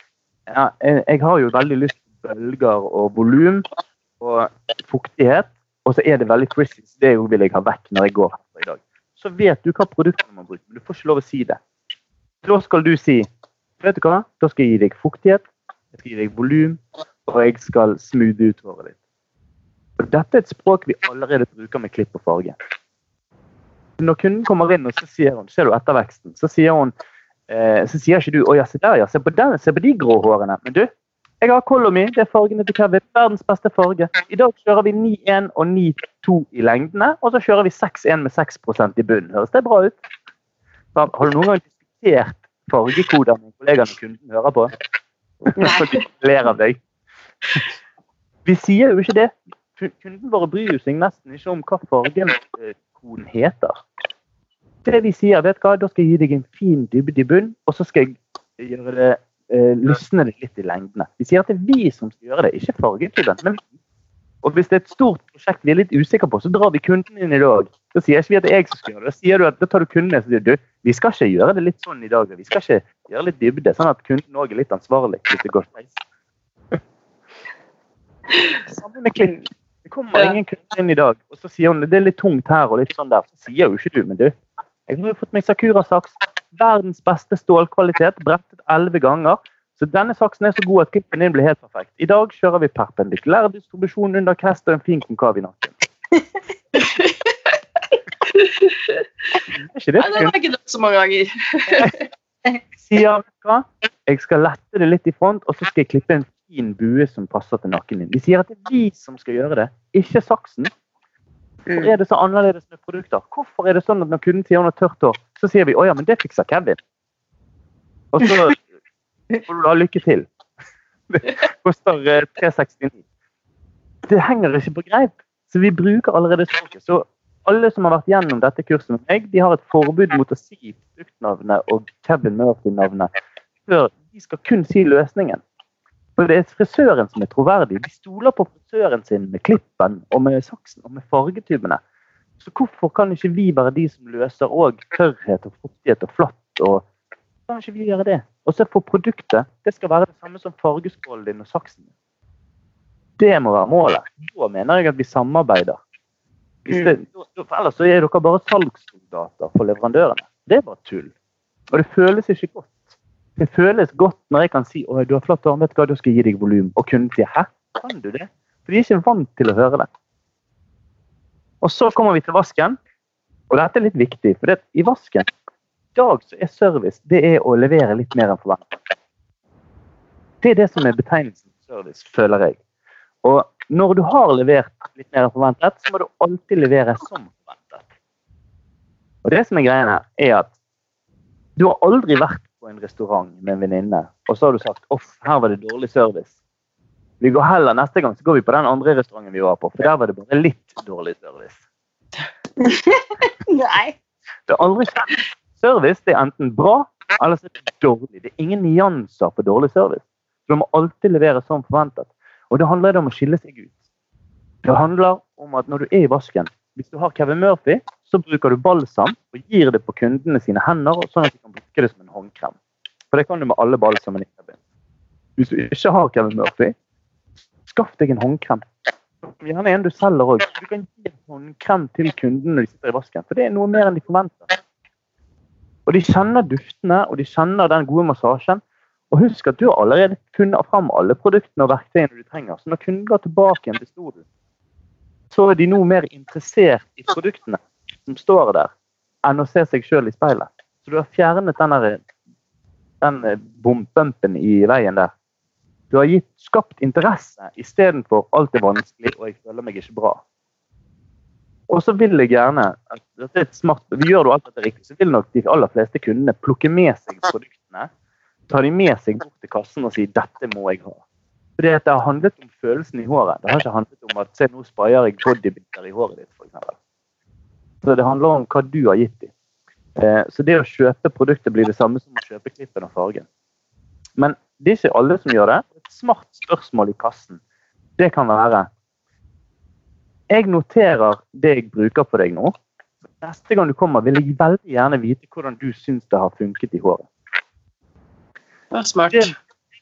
Ja, jeg har jo veldig lyst på bølger og volum og fuktighet, og så det veldig frizzy, så det vil jeg ha vekk når jeg går herfra i dag. Så vet du hva produktene man bruker, men du får ikke lov å si det. Da skal du si, vet du hva? Da skal jeg gi deg fuktighet, jeg skal gi deg volum, og jeg skal smoothe ut håret ditt. Og dette et språk vi allerede bruker med klipp og farge. Når kunden kommer inn og så sier hun, ser du etterveksten, så sier hun, så sier ikke du, ja, se der, ja, se på de grå hårene. Men du, jeg har Colomy, det fargene til Kevin, verdens beste farge. I dag kjører vi 9-1 og 9-2 i lengdene, og så kjører vi 6-1 med 6% i bunnen. Høres det bra ut? Har du noen gang diskutert fargekoder med kollegaene kunden hører på? Så de ler av deg. Vi sier jo ikke det. Kunden våre bryr seg nesten ikke om hva fargekoden heter. Det vi sier, vet du hva, da skal jeg gi deg en fin dybde i bunn, og så skal jeg gjøre det, lysne det litt i lengdene. Vi sier at det vi som skal gjøre det, ikke fargetypen, men vi. Og hvis det et stort prosjekt vi litt usikre på, så drar vi kunden inn i dag. Da sier ikke vi at det jeg som skal gjøre det. Da sier du at da tar du kunden og sier, du, vi skal ikke gjøre det litt sånn i dag, vi skal ikke gjøre litt dybde, sånn at kunden også litt ansvarlig hvis det går feil. Sammen med klipp. Det kommer ingen kunde inn i dag, og så sier hun, det litt tungt her og litt sånn der. Så sier jo ikke du, men du, jeg har jo fått meg Sakura-saks, verdens beste stålkvalitet, brettet 11 ganger, så denne saksen så god at klippen din blir helt perfekt. I dag kjører vi perpendikulære distribusjon under krest og en fin konkav i nakken. Ikke det? Nei, det har jeg ikke døpt så mange ganger. Sier, hva? Jeg skal lette det litt i front, og så skal jeg klippe en fin bue som passer til nakken din. Vi sier at det vi som skal gjøre det, ikke saksen. Hvorfor det så annerledes med produkter? Hvorfor det sånn at når kunden sier hun har tørt hår, så sier vi, ja, men det fikser Kevin. Og så får du da lykke til. Det koster 369. Det henger ikke på greip, så vi bruker allerede språket. Så alle som har vært gjennom dette kurset med meg, de har et forbud mot å si produktnavnet og Kevin Murphy-navnet, før de skal kun si løsningen. For det frisøren som troverdig. De stoler på frisøren sin med klippen og med saksen og med fargetubene. Så hvorfor kan ikke vi være de som løser også tørrhet og fuktighet og flatt? Og kan ikke vi gjøre det? Og så for produktet, det skal være det samme som fargeskålen din og saksen. Det må være målet. Da mener jeg at vi samarbeider. For ellers så dere bare salgssoldater for leverandørene. Det bare tull. Og det føles ikke godt. Det føles godt når jeg kan si, du har flott hår, vet du hva, da skal jeg gi deg volum. Og kunden sier, hæ? Kan du det? For de er ikke vant til å høre det. Og så kommer vi til vasken. Og dette litt viktig, for i vasken, i dag så service, det å levere litt mer enn forventet. Det det som betegnelsen service, føler jeg. Og når du har levert litt mer enn forventet, så må du alltid levere som forventet. Og det som greien her, at du har aldri vært på en restaurant med en venninne, og så har du sagt, her var det dårlig service. Vi går heller neste gang, så går vi på den andre restauranten vi var på, for der var det bare litt dårlig service. Nei. Det har aldri skjedd. Service, det enten bra, eller så det dårlig. Det ingen nyanser på dårlig service. Så du må alltid levere som forventet. Og det handler om å skille seg ut. Det handler om at når du i vasken, hvis du har Kevin Murphy, så bruker du balsam og gir det på kundene sine hender, sånn at de kan bruke det som en håndkrem. For det kan du med alle balsamene i Kevin. Hvis du ikke har Kevin Murphy, skaff deg en håndkrem. Gjerne en du selger også. Du kan gi en håndkrem til kundene når de sitter i vasken, for det noe mer enn de forventer. Og de kjenner duftene, og de kjenner den gode massasjen. Og husk at du har allerede funnet frem alle produktene og verktøyene du trenger. Så når kunden går tilbake igjen til stolen, så de nå mer interessert i produktene som står der, enn å se seg selv i speilet. Så du har fjernet den bumpen i veien der. Du har skapt interesse i stedet for alt vanskelig, og jeg føler meg ikke bra. Og så vil jeg gjerne, at det smart, vi gjør jo alt dette riktig, så vil nok de aller fleste kundene plukke med seg produktene, ta de med seg bort til kassen og si, dette må jeg ha. Fordi det har handlet om følelsen i håret. Det har ikke handlet om at, se nå sprayer jeg bodybuilder i håret ditt, for eksempel. Så det handler om hva du har gitt dem. Så det å kjøpe produktet blir det samme som å kjøpe klippen og fargen. Men det ikke alle som gjør det. Et smart spørsmål i kassen, det kan være, jeg noterer det jeg bruker på deg nå. Neste gang du kommer, vil jeg veldig gjerne vite hvordan du synes det har funket i håret. Det smart.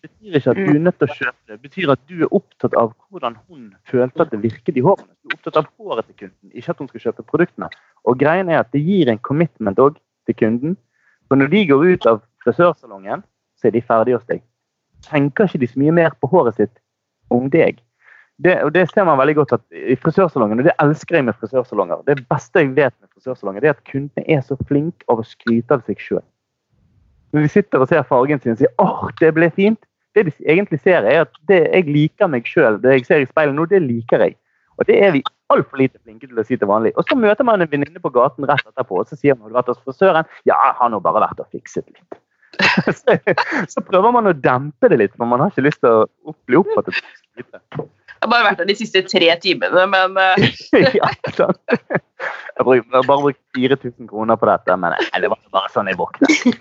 betyr ikke at du nødt til å kjøpe det. Det betyr at du opptatt av hvordan hun følte at det virket i hårene. Du opptatt av håret til kunden, ikke at hun skal kjøpe produktene. Og greien at det gir en commitment også til kunden. For når de går ut av frisørsalongen, så de ferdige hos deg. Tenker ikke de så mye mer på håret sitt om deg. Og det ser man veldig godt at i frisørsalongen, og det elsker jeg med frisørsalonger, det beste jeg vet med frisørsalonger, det at kundene så flink av å skryte av seg selv. Når de sitter og ser fargen sin og sier, det ble fint. Det de egentlig ser at det jeg liker meg selv, det jeg ser i speilet nå, det liker jeg. Og det vi alt for lite flinke til å si til vanlig. Og så møter man en venninne på gaten rett etterpå, og så sier man, har du vært hos frisøren? Ja, han har bare vært og fikset litt. så prøver man å dempe det litt, for man har ikke lyst til å bli oppfattet. Jeg har bare vært der de siste 3 timene, men... Ja, sant. Jeg har bare brukt 4.000 kroner på dette, men det var bare sånn jeg våknet.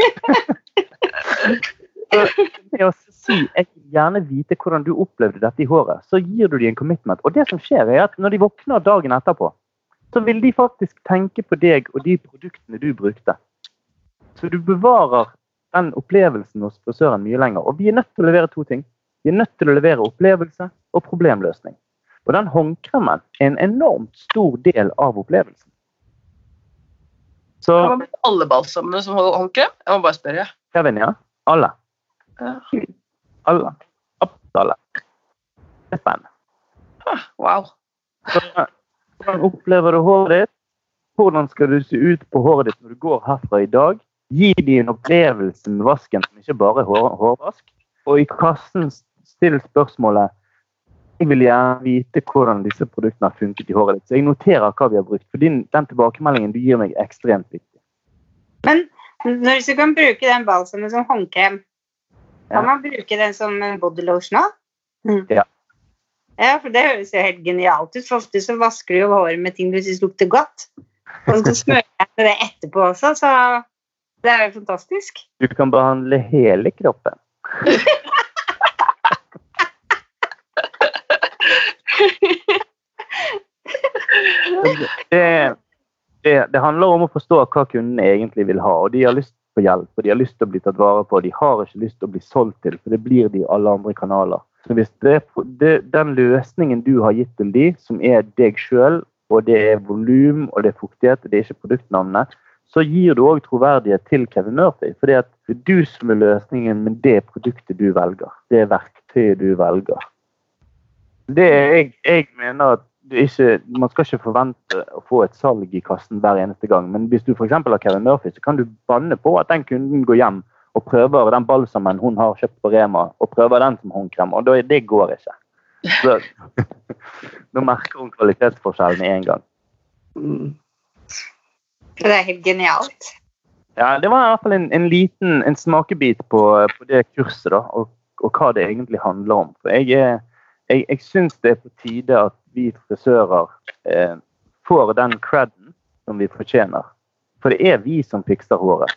Med å si, jeg vil gjerne vite hvordan du opplevde dette i håret, så gir du dem en commitment. Og det som skjer at når de våkner dagen etterpå, så vil de faktisk tenke på deg og de produktene du brukte. Så du bevarer den opplevelsen hos frisøren mye lenger. Og vi nødt til å levere 2 ting. Vi nødt til å levere opplevelse og problemløsning. Og den håndkremen en enormt stor del av opplevelsen. Så... Hva med alle balsamene som holder håndkrem? Jeg må bare spørre. Kevin, ja. Alle. Ja. Alle. Absolutt alle. Det spennende. Wow. Så, hvordan opplever du håret ditt? Hvordan skal du se ut på håret ditt når du går herfra i dag? Gi dem en opplevelse med vasken som ikke bare hårvask. Og i kassen still spørsmålet, jeg vil gjerne vite hvordan disse produktene har funket i håret ditt. Så jeg noterer hva vi har brukt, for den tilbakemeldingen du gir meg ekstremt viktig. Men når du kan bruke den balsamen som håndkrem, kan man bruke den som body lotion også? Ja. Ja, for det høres jo helt genialt ut. For ofte så vasker du jo håret med ting du synes lukter godt. Og så smører jeg det etterpå også, så det jo fantastisk. Du kan behandle hele kroppen. Det handler om å forstå hva kundene egentlig vil ha, og de har lyst på hjelp, og de har lyst til å bli tatt vare på, de har ikke lyst til å bli solgt til, for det blir de i alle andre kanaler. Så hvis den løsningen du har gitt til de, som deg selv, og det volum, og det fuktighet, og det ikke produktnavnet, så gir du også troverdighet til Kevin Murphy, fordi at det du som løsningen med det produktet du velger, det verktøyet du velger. Det jeg mener at man skal ikke forvente å få et salg i kassen hver eneste gang, men hvis du for eksempel har Kevin Murphy, så kan du banne på at den kunden går hjem og prøver den balsamen hun har kjøpt på Rema, og prøver den som håndkrem, og det går ikke. Så, nå merker hun kvalitetsforskjellen i en gang. Det helt genialt. Ja, det var i hvert fall en smakebit på det kurset da, og hva det egentlig handler om. For jeg synes det på tide at vi frisører får den credden som vi fortjener. For det vi som fikser håret.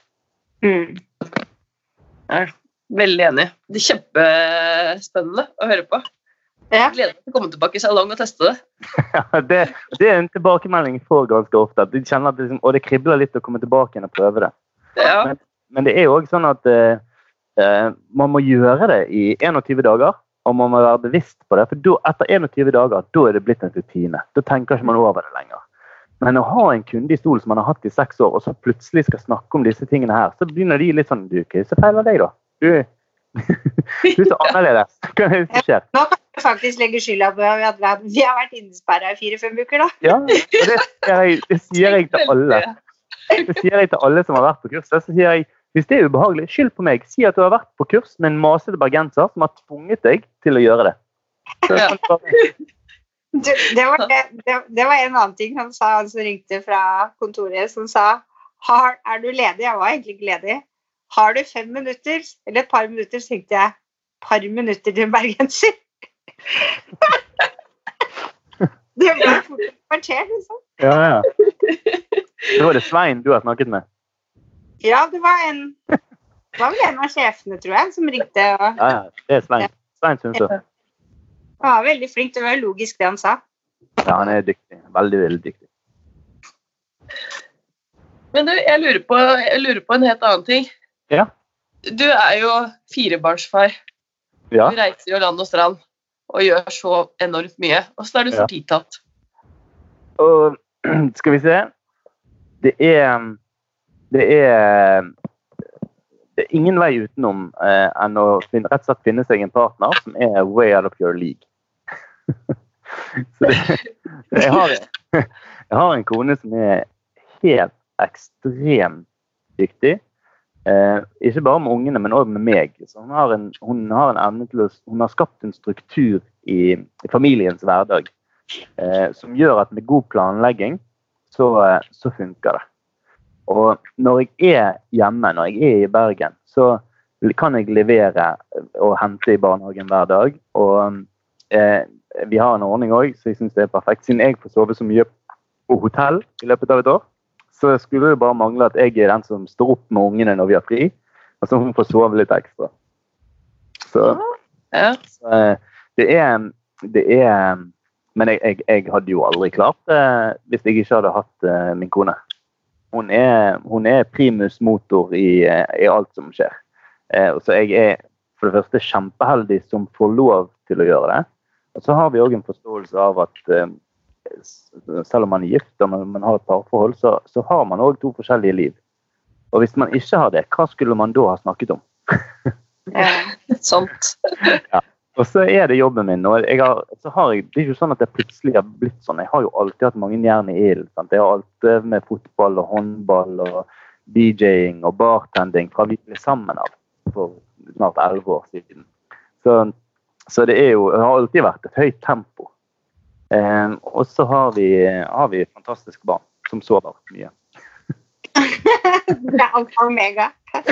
Jeg er veldig enig. Det kjempespennende å høre på. Jeg gleder meg til å komme tilbake i salong og teste det. Ja, det en tilbakemelding jeg får ganske ofte. De kjenner at det kribler litt å komme tilbake igjen og prøve det. Ja. Men det jo også sånn at man må gjøre det i 21 dager, og man må være bevisst på det. For etter 21 dager, da det blitt en rutine. Da tenker ikke man over det lenger. Men å ha en kunde i stol som man har hatt i 6 år, og så plutselig skal snakke om disse tingene her, så begynner de litt sånn, så feiler deg da. Du så annerledes. Hva det som skjer? Nå kan jeg faktisk legge skylda på at vi har vært innesperret i 4-5 uker da. Ja, og det sier jeg til alle. Det sier jeg til alle som har vært på kurset. Så sier jeg, hvis det ubehagelig, skyld på meg. Si at du har vært på kurs med en masete bergenser som har tvunget deg til å gjøre det. Det var en annen ting han sa, han som ringte fra kontoret, som sa, du ledig? Jeg var egentlig ikke ledig. Har du 5 minutter, eller et par minutter, så tenkte jeg, par minutter til en bergenser. Det ble fort et kvarter, liksom. Ja. Det var det Svein du har snakket med. Ja, det var vel en av sjefene, tror jeg, som ringte. Ja, det Svein. Svein Sundsø. Han var veldig flink, det var logisk det han sa. Ja, han dyktig. Veldig, veldig dyktig. Men du, jeg lurer på en helt annen ting. Ja. Du jo 4-barnsfar. Ja. Du reiser jo land og strand, og gjør så enormt mye. Og så er du for tidtatt. Og skal vi se, det er ingen vei utenom enn å rett og slett finne seg en partner som er way out of your league. Så jeg har en kone som er helt ekstremt dyktig. Ikke bare med ungene, men også med meg. Så hun har en evne til hun har skapt en struktur i familiens hverdag som gjør at med god planlegging så funker det. Og når jeg er hjemme, når jeg er i Bergen, så kan jeg levere og hente i barnehagen hver dag. Og vi har en ordning også, så jeg synes det er perfekt. Siden jeg får sove så mye på hotell i løpet av et år, så skulle det bare mangle at jeg er den som står opp med ungene når vi har fri, og så hun får sove litt ekstra. Så det er men jeg hadde jo aldri klart det hvis jeg ikke hadde hatt min kone. Hun er primus motor i alt som skjer. Så jeg er for det første kjempeheldig som får lov til å gjøre det. Og så har vi også en forståelse av at selv om man er gift og man har et parforhold, så har man også 2 forskjellige liv. Og hvis man ikke har det, hva skulle man da ha snakket om? Sant. Ja. Og så er det jobben min, og det er ikke sånn at det plutselig har blitt sånn. Jeg har jo alltid hatt mange jern i ilden. Jeg har alltid med fotball og håndball og DJing og bartending fra vi ble sammen av for snart 11 år siden. Så det har alltid vært et høyt tempo. Og så har vi fantastiske barn som sover mye. Det er alfa og omega.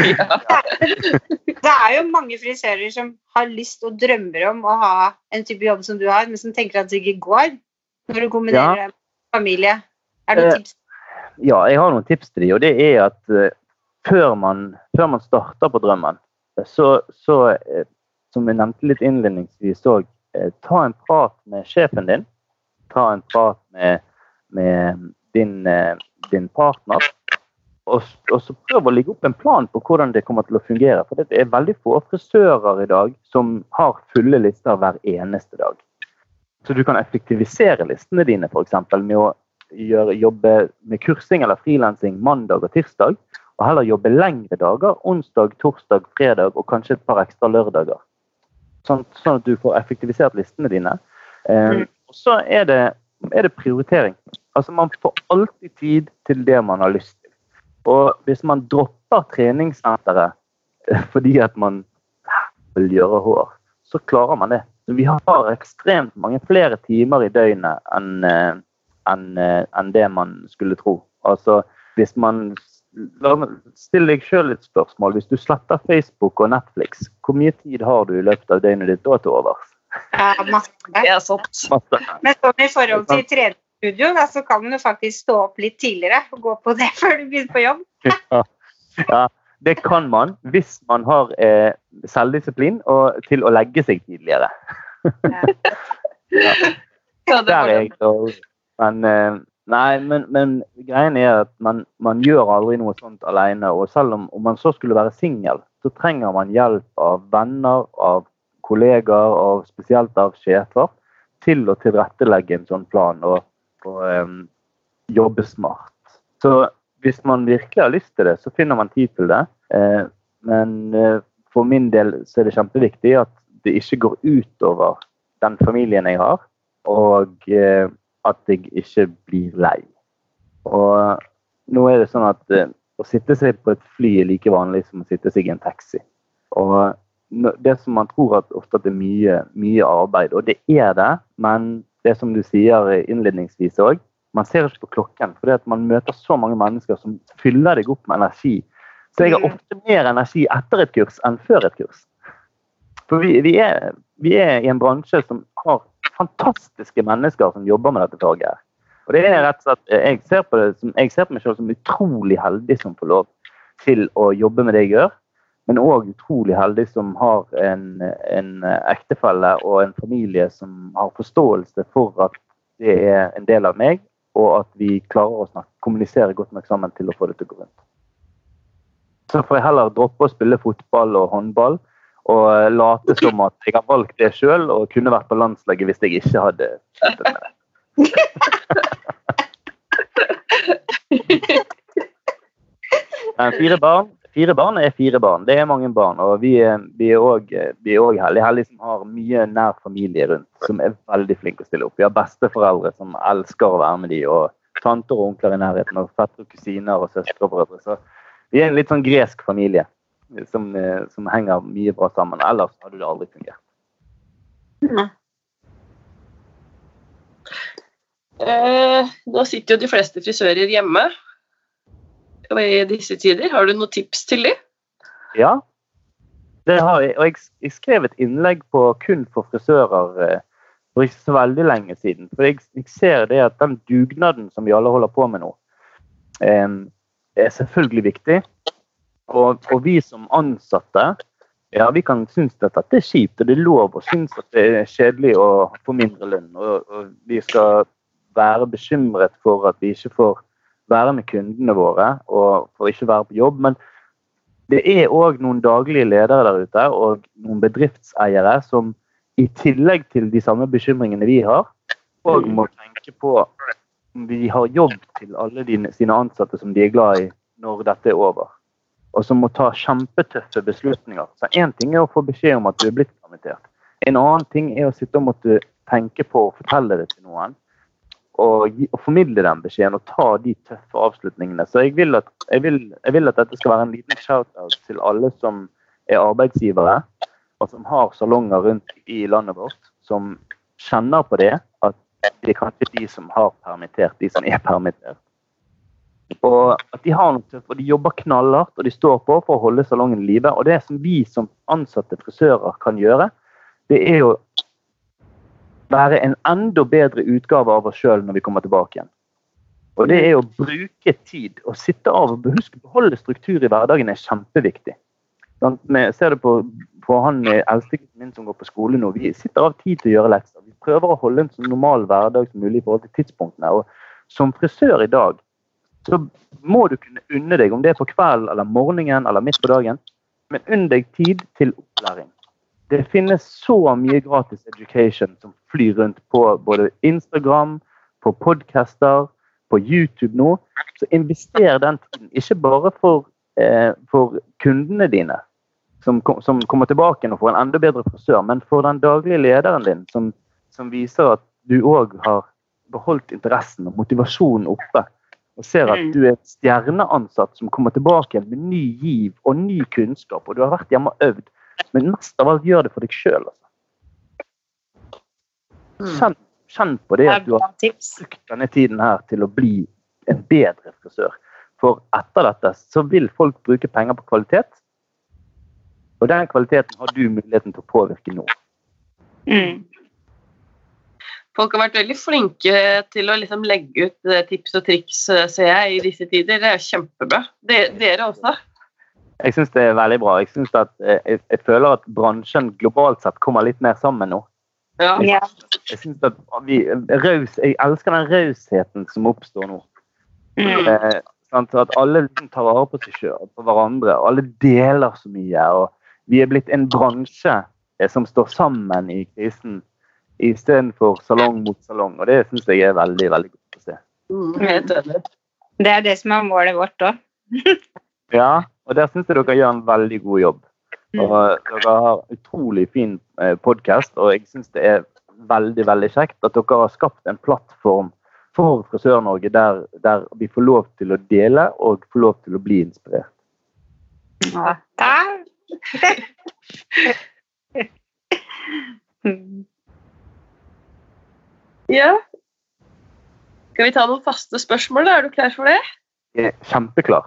Det er jo mange frisører som har lyst og drømmer om å ha en type jobb som du har, men som tenker at det ikke går når du kombinerer med familie. Er det tips? Ja, jeg har noen tips til dem, og det er at før man starter på drømmen, så som jeg nevnte litt innledningsvis, ta en prat med sjefen din, ta en prat med din partner, og så prøv å legge opp en plan på hvordan det kommer til å fungere. For det er veldig få frisører i dag som har fulle lister hver eneste dag. Så du kan effektivisere listene dine, for eksempel, med å jobbe med kursing eller freelancing mandag og tirsdag, og heller jobbe lengre dager, onsdag, torsdag, fredag og kanskje et par ekstra lørdager. Sånn at du får effektivisert listene dine. Og så er det prioritering. Altså man får alltid tid til det man har lyst til. Og hvis man dropper treningssenteret fordi at man vil gjøre hår, så klarer man det. Så vi har ekstremt mange flere timer i døgnet enn det man skulle tro. Altså, hvis man stiller deg selv et spørsmål, hvis du sletter Facebook og Netflix, hvor mye tid har du i løpet av døgnet ditt da til overs? Masse. Det er sant. Men sånn i forhold til treningsstudio, da, så kan du faktisk stå opp litt tidligere og gå på det før du begynner på jobb. Ja, det kan man hvis man har selvdisiplin og til å legge seg tidligere. Det er jeg da. Men greien er at man gjør aldri noe sånt alene, og selv om man så skulle være single, så trenger man hjelp av venner, av kollegaer, og spesielt av sjefer, til å tilrettelegge en sånn plan og jobbe smart. Så hvis man virkelig har lyst til det, så finner man tid til det. Men for min del så er det kjempeviktig at det ikke går ut over den familien jeg har, og at jeg ikke blir lei. Og nå er det sånn at å sitte seg på et fly er like vanlig som å sitte seg i en taxi. Og det som man tror at ofte er mye arbeid, og det er det, men det som du sier innledningsvis også, man ser ikke på klokken, fordi at man møter så mange mennesker som fyller deg opp med energi. Så jeg har ofte mer energi etter et kurs enn før et kurs. For vi er i en bransje som har fantastiske mennesker som jobber med dette faget her. Og det er rett og slett, jeg ser på meg selv som utrolig heldig som får lov til å jobbe med det jeg gjør, men også utrolig heldig som har en ektefelle og en familie som har forståelse for at det er en del av meg, og at vi klarer å kommunisere godt nok sammen til å få det til å gå rundt. Så får jeg heller droppe å spille fotball og håndball, og late som at jeg har valgt det selv, og kunne vært på landslaget hvis jeg ikke hadde sluttet med det. Men 4 barn er 4 barn. Det er mange barn, og vi er også heldige som har mye nær familie rundt, som er veldig flinke å stille opp. Vi har besteforeldre som elsker å være med de, og tanter og onkler i nærheten, og fetter og kusiner og søstre og brødre. Så vi er en litt sånn gresk familie som henger mye bra sammen. Ellers hadde det aldri fungert. Nå sitter jo de fleste frisører hjemme i disse tider. Har du noen tips til dem? Ja, det har jeg. Og jeg skrev et innlegg på kun for frisører for ikke så veldig lenge siden. For jeg ser det at den dugnaden som vi alle holder på med nå, er selvfølgelig viktig. Og vi som ansatte, ja, vi kan synes at det er kjipt, og det er lov å synes at det er kjedelig å få mindre lønn. Og vi skal være bekymret for at vi ikke får være med kundene våre, og for ikke være på jobb. Men det er også noen daglige ledere der ute, og noen bedriftseiere som i tillegg til de samme bekymringene vi har, og må tenke på om vi har jobb til alle sine ansatte som de er glad i når dette er over. Og som må ta kjempetøffe beslutninger. Så en ting er å få beskjed om at du er blitt permittert. En annen ting er å sitte og måtte tenke på å fortelle det til noen, og formidle den beskjeden og ta de tøffe avslutningene. Så jeg vil at dette skal være en liten shout-out til alle som er arbeidsgivere, og som har salonger rundt i landet vårt, som kjenner på det, at det er kanskje de som har permittert, de som er permittert. Og at de har noe tøft, og de jobber knallhardt, og de står på for å holde salongen i live. Og det som vi som ansatte frisører kan gjøre, det er jo være en enda bedre utgave av oss selv når vi kommer tilbake igjen. Og det er å bruke tid, og sitte av og huske å beholde struktur i hverdagen er kjempeviktig. Jeg ser det på han eldstegutten min som går på skole nå. Vi sitter av tid til å gjøre lekser. Vi prøver å holde en så normal hverdag som mulig i forhold til tidspunktene. Og som frisør i dag, så må du kunne unne deg, om det er på kvelden eller morgenen eller midt på dagen, men unn deg tid til opplæring. Det finnes så mye gratis education som flyr rundt på både Instagram, på podcaster, på YouTube nå. Så invester den tiden, ikke bare for kundene dine, som kommer tilbake og får en enda bedre frisør, men for den daglige lederen din, som viser at du også har beholdt interessen og motivasjonen oppe, og ser at du er et stjerneansatt som kommer tilbake med ny giv og ny kunnskap, og du har vært hjemme og øvd, men mest av alt gjør det for deg selv. Altså. Kjenn på det at du har brukt denne tiden her til å bli en bedre frisør. For etter dette så vil folk bruke penger på kvalitet, og den kvaliteten har du muligheten til å påvirke nå. Folk har vært veldig flinke til å liksom legge ut tips og triks, ser jeg, i disse tider. Det er kjempebra. Dere også? Jeg synes det er veldig bra. Jeg føler at bransjen globalt sett kommer litt mer sammen nå. Ja. Jeg synes at jeg elsker den rausheten som oppstår nå. At alle tar vare på seg selv, på hverandre, og alle deler så mye, og vi er blitt en bransje som står sammen i krisen, i stedet for salong mot salong, og det synes jeg er veldig, veldig godt å se. Det er det som er målet vårt også. Ja, og der synes jeg dere gjør en veldig god jobb. Og dere har utrolig fin podcast, og jeg synes det er veldig, veldig kjekt at dere har skapt en plattform for Frisør-Norge der vi får lov til å dele og får lov til å bli inspirert. Ja, takk! Ja. Skal vi ta noen faste spørsmål da? Er du klar for det? Jeg er kjempeklar.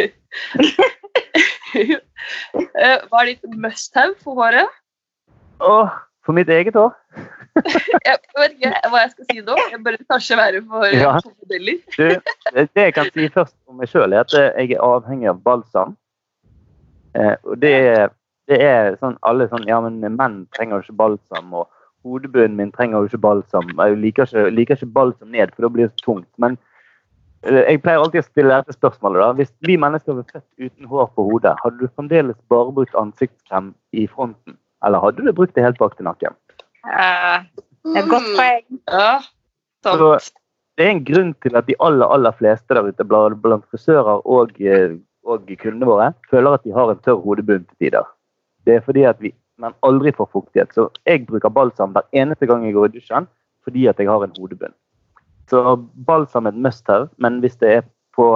Hva er ditt must-have for håret? For mitt eget hår? Jeg vet ikke hva jeg skal si nå. Jeg bør kanskje være for modeller. Det jeg kan si først om meg selv er at jeg er avhengig av balsam. Og det er sånn, alle sånn, ja, men menn trenger jo ikke balsam, og hodebunnen min trenger jo ikke balsam. Jeg liker ikke balsam ned, for da blir det så tungt. Men Jeg pleier alltid å stille dette spørsmålet da. Hvis vi mennesker var født uten hår på hodet, hadde du fremdeles bare brukt ansiktskrem i fronten? Eller hadde du brukt det helt bak til nakken? Det er et godt poeng. Ja, Så det er en grunn til at de aller fleste der ute, blant frisører og kundene våre, føler at de har en tørr hodebunn til tider. Det er fordi at man aldri får fuktighet. Så jeg bruker balsam hver eneste gang jeg går i dusjen, fordi at jeg har en hodebunn. Så balsam er et must-have, men hvis det er på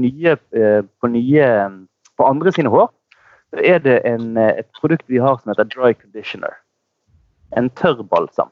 andre sine hår, så er det et produkt vi har som heter dry conditioner. En tørr balsam.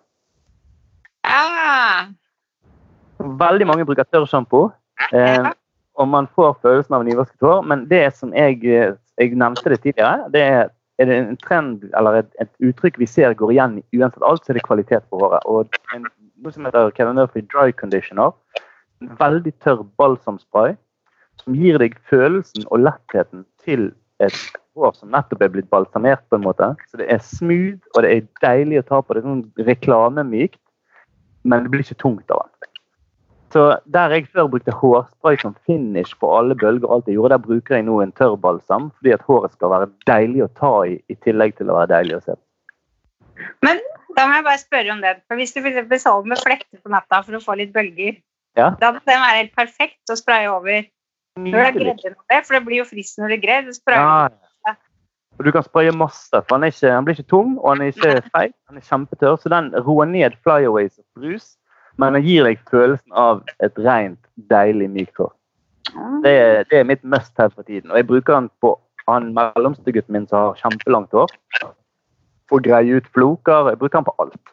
Veldig mange bruker tørr shampoo, og man får følelsen av nyvasket hår, men det som jeg nevnte det tidligere, det er det en trend, eller et uttrykk vi ser går igjen uansett alt, så er det kvalitet på håret. Og noe som heter Kevin Murphy Dry Conditioner, en veldig tørr balsamspray, som gir deg følelsen og lettheten til et hår som nettopp er blitt balsamert på en måte. Så det er smooth, og det er deilig å ta på. Det er sånn reklamemykt, men det blir ikke tungt av den. Så der jeg før brukte hårspray som finish på alle bølger og alt jeg gjorde, der bruker jeg nå en tørr balsam, fordi at håret skal være deilig å ta i tillegg til å være deilig å se. Men da må jeg bare spørre om det. For hvis du for eksempel sover med fletter på natta for å få litt bølger, Ja. da må den være helt perfekt å spraye over når det er gredde noe det, for det blir jo frist når det er gredd. Ja. Og du kan spraye masse, for han blir ikke tung, og han er ikke feit, han er kjempetørr, så den roer ned flyaways og brus, men den gir deg følelsen av et rent, deilig mykt hår. Det er mitt must-have for tiden, og jeg bruker den på han mellomste gutten min som har kjempelangt hår, for å greie ut floker, jeg bruker den på alt.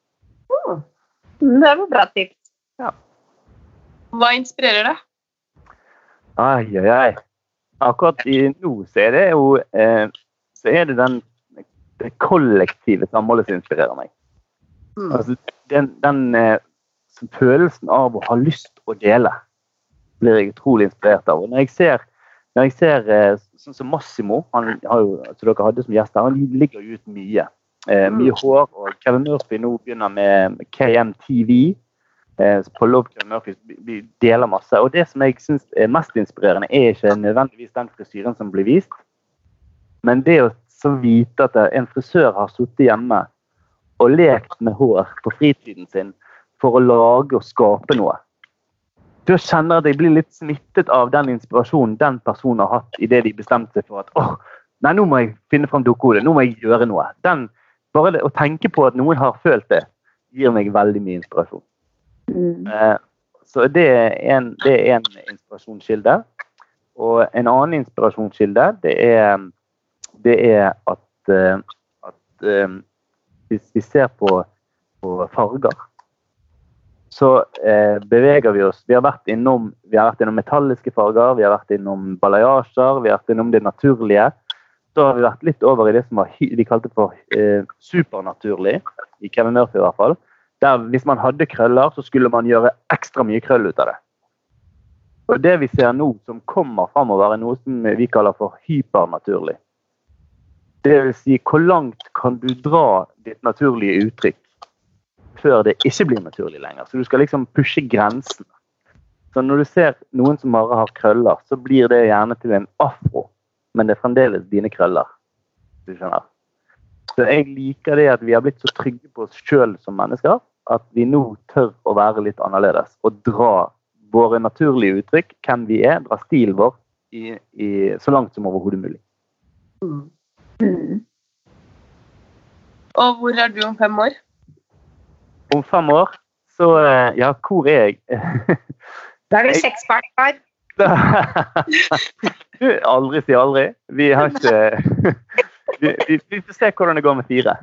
Det var bra tips. Ja. Hva inspirerer deg? Ai. Akkurat nå så er det jo det kollektive samholdet som inspirerer meg. Altså, den følelsen av å ha lyst å dele blir jeg utrolig inspirert av. Og når jeg ser sånn som Massimo, han har jo, som dere hadde som gjest her, han ligger jo ut mye hår, og Kevin Murphy nå begynner med KMTV på Love Kevin Murphy, vi deler masse, og det som jeg synes er mest inspirerende er ikke nødvendigvis den frisyren som blir vist, men det å så vite at en frisør har suttet hjemme og lekt med hår på fritiden sin for å lage og skape noe. Da kjenner jeg at jeg blir litt smittet av den inspirasjonen den personen har hatt i det de bestemte seg for at nei, nå må jeg finne frem dukkehodet, nå må jeg gjøre noe. Bare det å tenke på at noen har følt det, gir meg veldig mye inspirasjon. Så det er en inspirasjonskilde. Og en annen inspirasjonskilde, det er at hvis vi ser på farger, så beveger vi oss. Vi har vært innom metalliske farger, vi har vært innom balayasjer, vi har vært innom det naturlige. Så har vi vært litt over i det som vi kalte for supernaturlig, i Kevin Murphy i hvert fall. Der hvis man hadde krøller, så skulle man gjøre ekstra mye krøll ut av det. Og det vi ser nå som kommer fremover er noe som vi kaller for hypernaturlig. Det vil si, hvor langt kan du dra ditt naturlige uttrykk før det ikke blir naturlig lenger. Så du skal liksom pushe grensen. Så når du ser noen som bare har krøller, så blir det gjerne til en afro, men det er fremdeles dine krøller. Du skjønner. Så jeg liker det at vi har blitt så trygge på oss selv som mennesker, at vi nå tør å være litt annerledes, og dra våre naturlige uttrykk, hvem vi er, dra stilen vår så langt som overhodet mulig. Og hvor er du om 5 år? Om 5 år, så ja, hvor er jeg? Da er du 6 barn, far. Aldri si aldri. Vi har ikke... Vi får se hvordan det går med 4.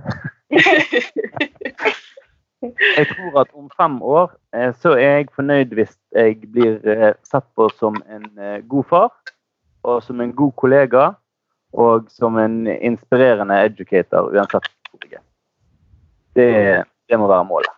Jeg tror at om 5 år, så er jeg fornøyd hvis jeg blir sett på som en god far, og som en god kollega, og som en inspirerende educator, uansett hvor jeg er. Det må være målet.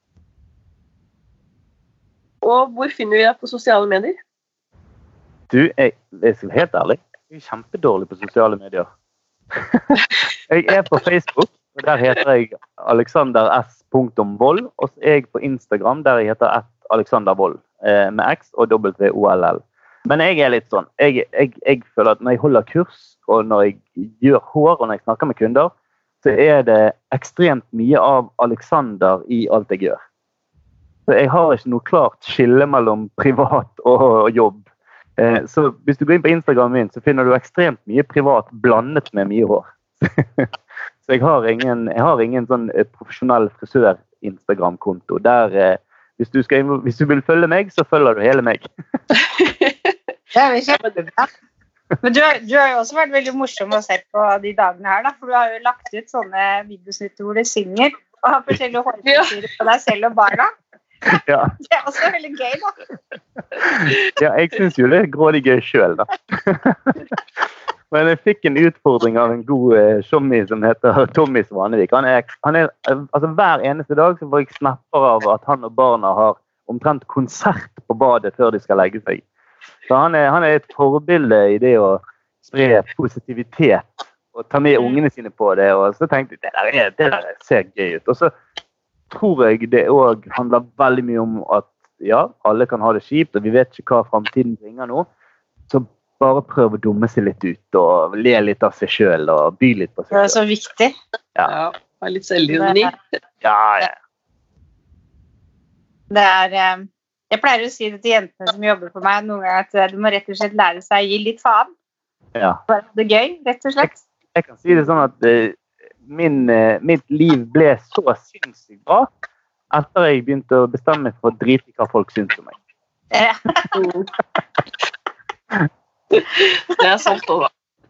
Og hvor finner vi deg på sosiale medier? Du, jeg skal være helt ærlig. Jeg er kjempedårlig på sosiale medier. Jeg er på Facebook, og der heter jeg alexanderS.vold, og så er jeg på Instagram, der jeg heter @alexandervold. med X og WOLL. Men jeg litt sånn, jeg føler at når jeg holder kurs, og når jeg gjør hår, og når jeg snakker med kunder, så det ekstremt mye av Alexander i alt jeg gjør. Så jeg har ikke noe klart skille mellom privat og jobb. Så hvis du går inn på Instagram min, så finner du ekstremt mye privat blandet med mye hår. Så jeg har ingen sånn profesjonell frisør-Instagram-konto. Der, hvis du vil følge meg, så følger du hele meg. Det jo kjempebra. Men du har jo også vært veldig morsom å se på de dagene her, da, for du har jo lagt ut sånne videosnutter hvor du synger, og har forskjellige hårfrisyrer på deg selv og barna. Ja. Det også veldig gøy, da. Ja, jeg synes jo det grådig gøy selv, da. Men jeg fikk en utfordring av en god showmy som heter Tommy Svanevik. Altså hver eneste dag så får jeg snapper av at han og barna har omtrent konsert på badet før de skal legge seg. Så han et forbilde i det å spre positivitet og ta med ungene sine på det. Og så tenkte jeg, det der ser gøy ut. Og så tror jeg det også handler veldig mye om at ja, alle kan ha det kjipt, og vi vet ikke hva fremtiden bringer nå. Så bare prøv å dumme seg litt ut, og le litt av seg selv, og by litt på seg selv. Det så viktig. Ja, litt selvironi. Ja. Jeg pleier å si det til jentene som jobber for meg noen ganger, at du må rett og slett lære seg å gi litt faen. Ja. Bare det gøy, rett og slett. Jeg kan si det sånn at mitt liv ble så sinnssykt bra etter jeg begynte å bestemme meg for å drite i hva folk synes om meg. Ja. Det sant også, da.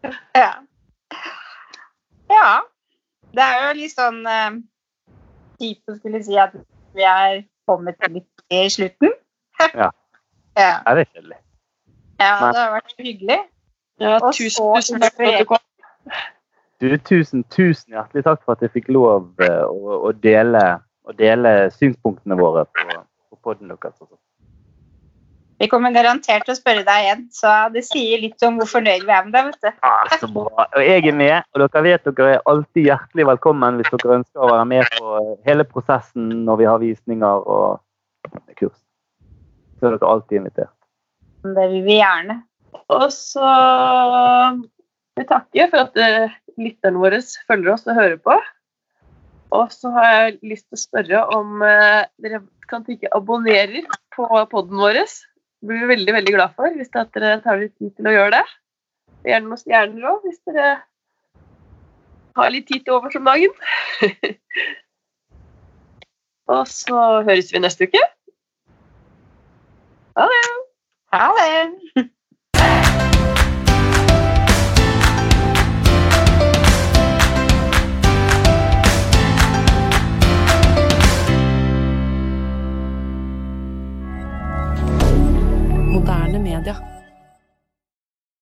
Ja. Det jo litt sånn kjipt å skulle si at vi kommet litt i slutten. Ja. Ja. Det kjedelig. Ja, det har vært hyggelig. Ja, tusen takk for at du kom. Tusen hjertelig takk for at jeg fikk lov å dele synspunktene våre på podden deres. Vi kommer garantert til å spørre deg igjen, så det sier litt om hvor fornøyd vi med det, vet du. Så bra. Og jeg med, og dere vet dere alltid hjertelig velkommen hvis dere ønsker å være med på hele prosessen når vi har visninger og kurs. Så dere alltid invitert. Det vil vi gjerne. Og så vil takke for at lytterne våre følger oss og hører på. Og så har jeg lyst til å spørre om dere kan ikke abonnere på podden vår. Det blir vi veldig, veldig glad for hvis dere tar litt tid til å gjøre det. Gjerne noen stjerner også, hvis dere har litt tid til overs om dagen. Og så høres vi neste uke. Ha det! Ha det!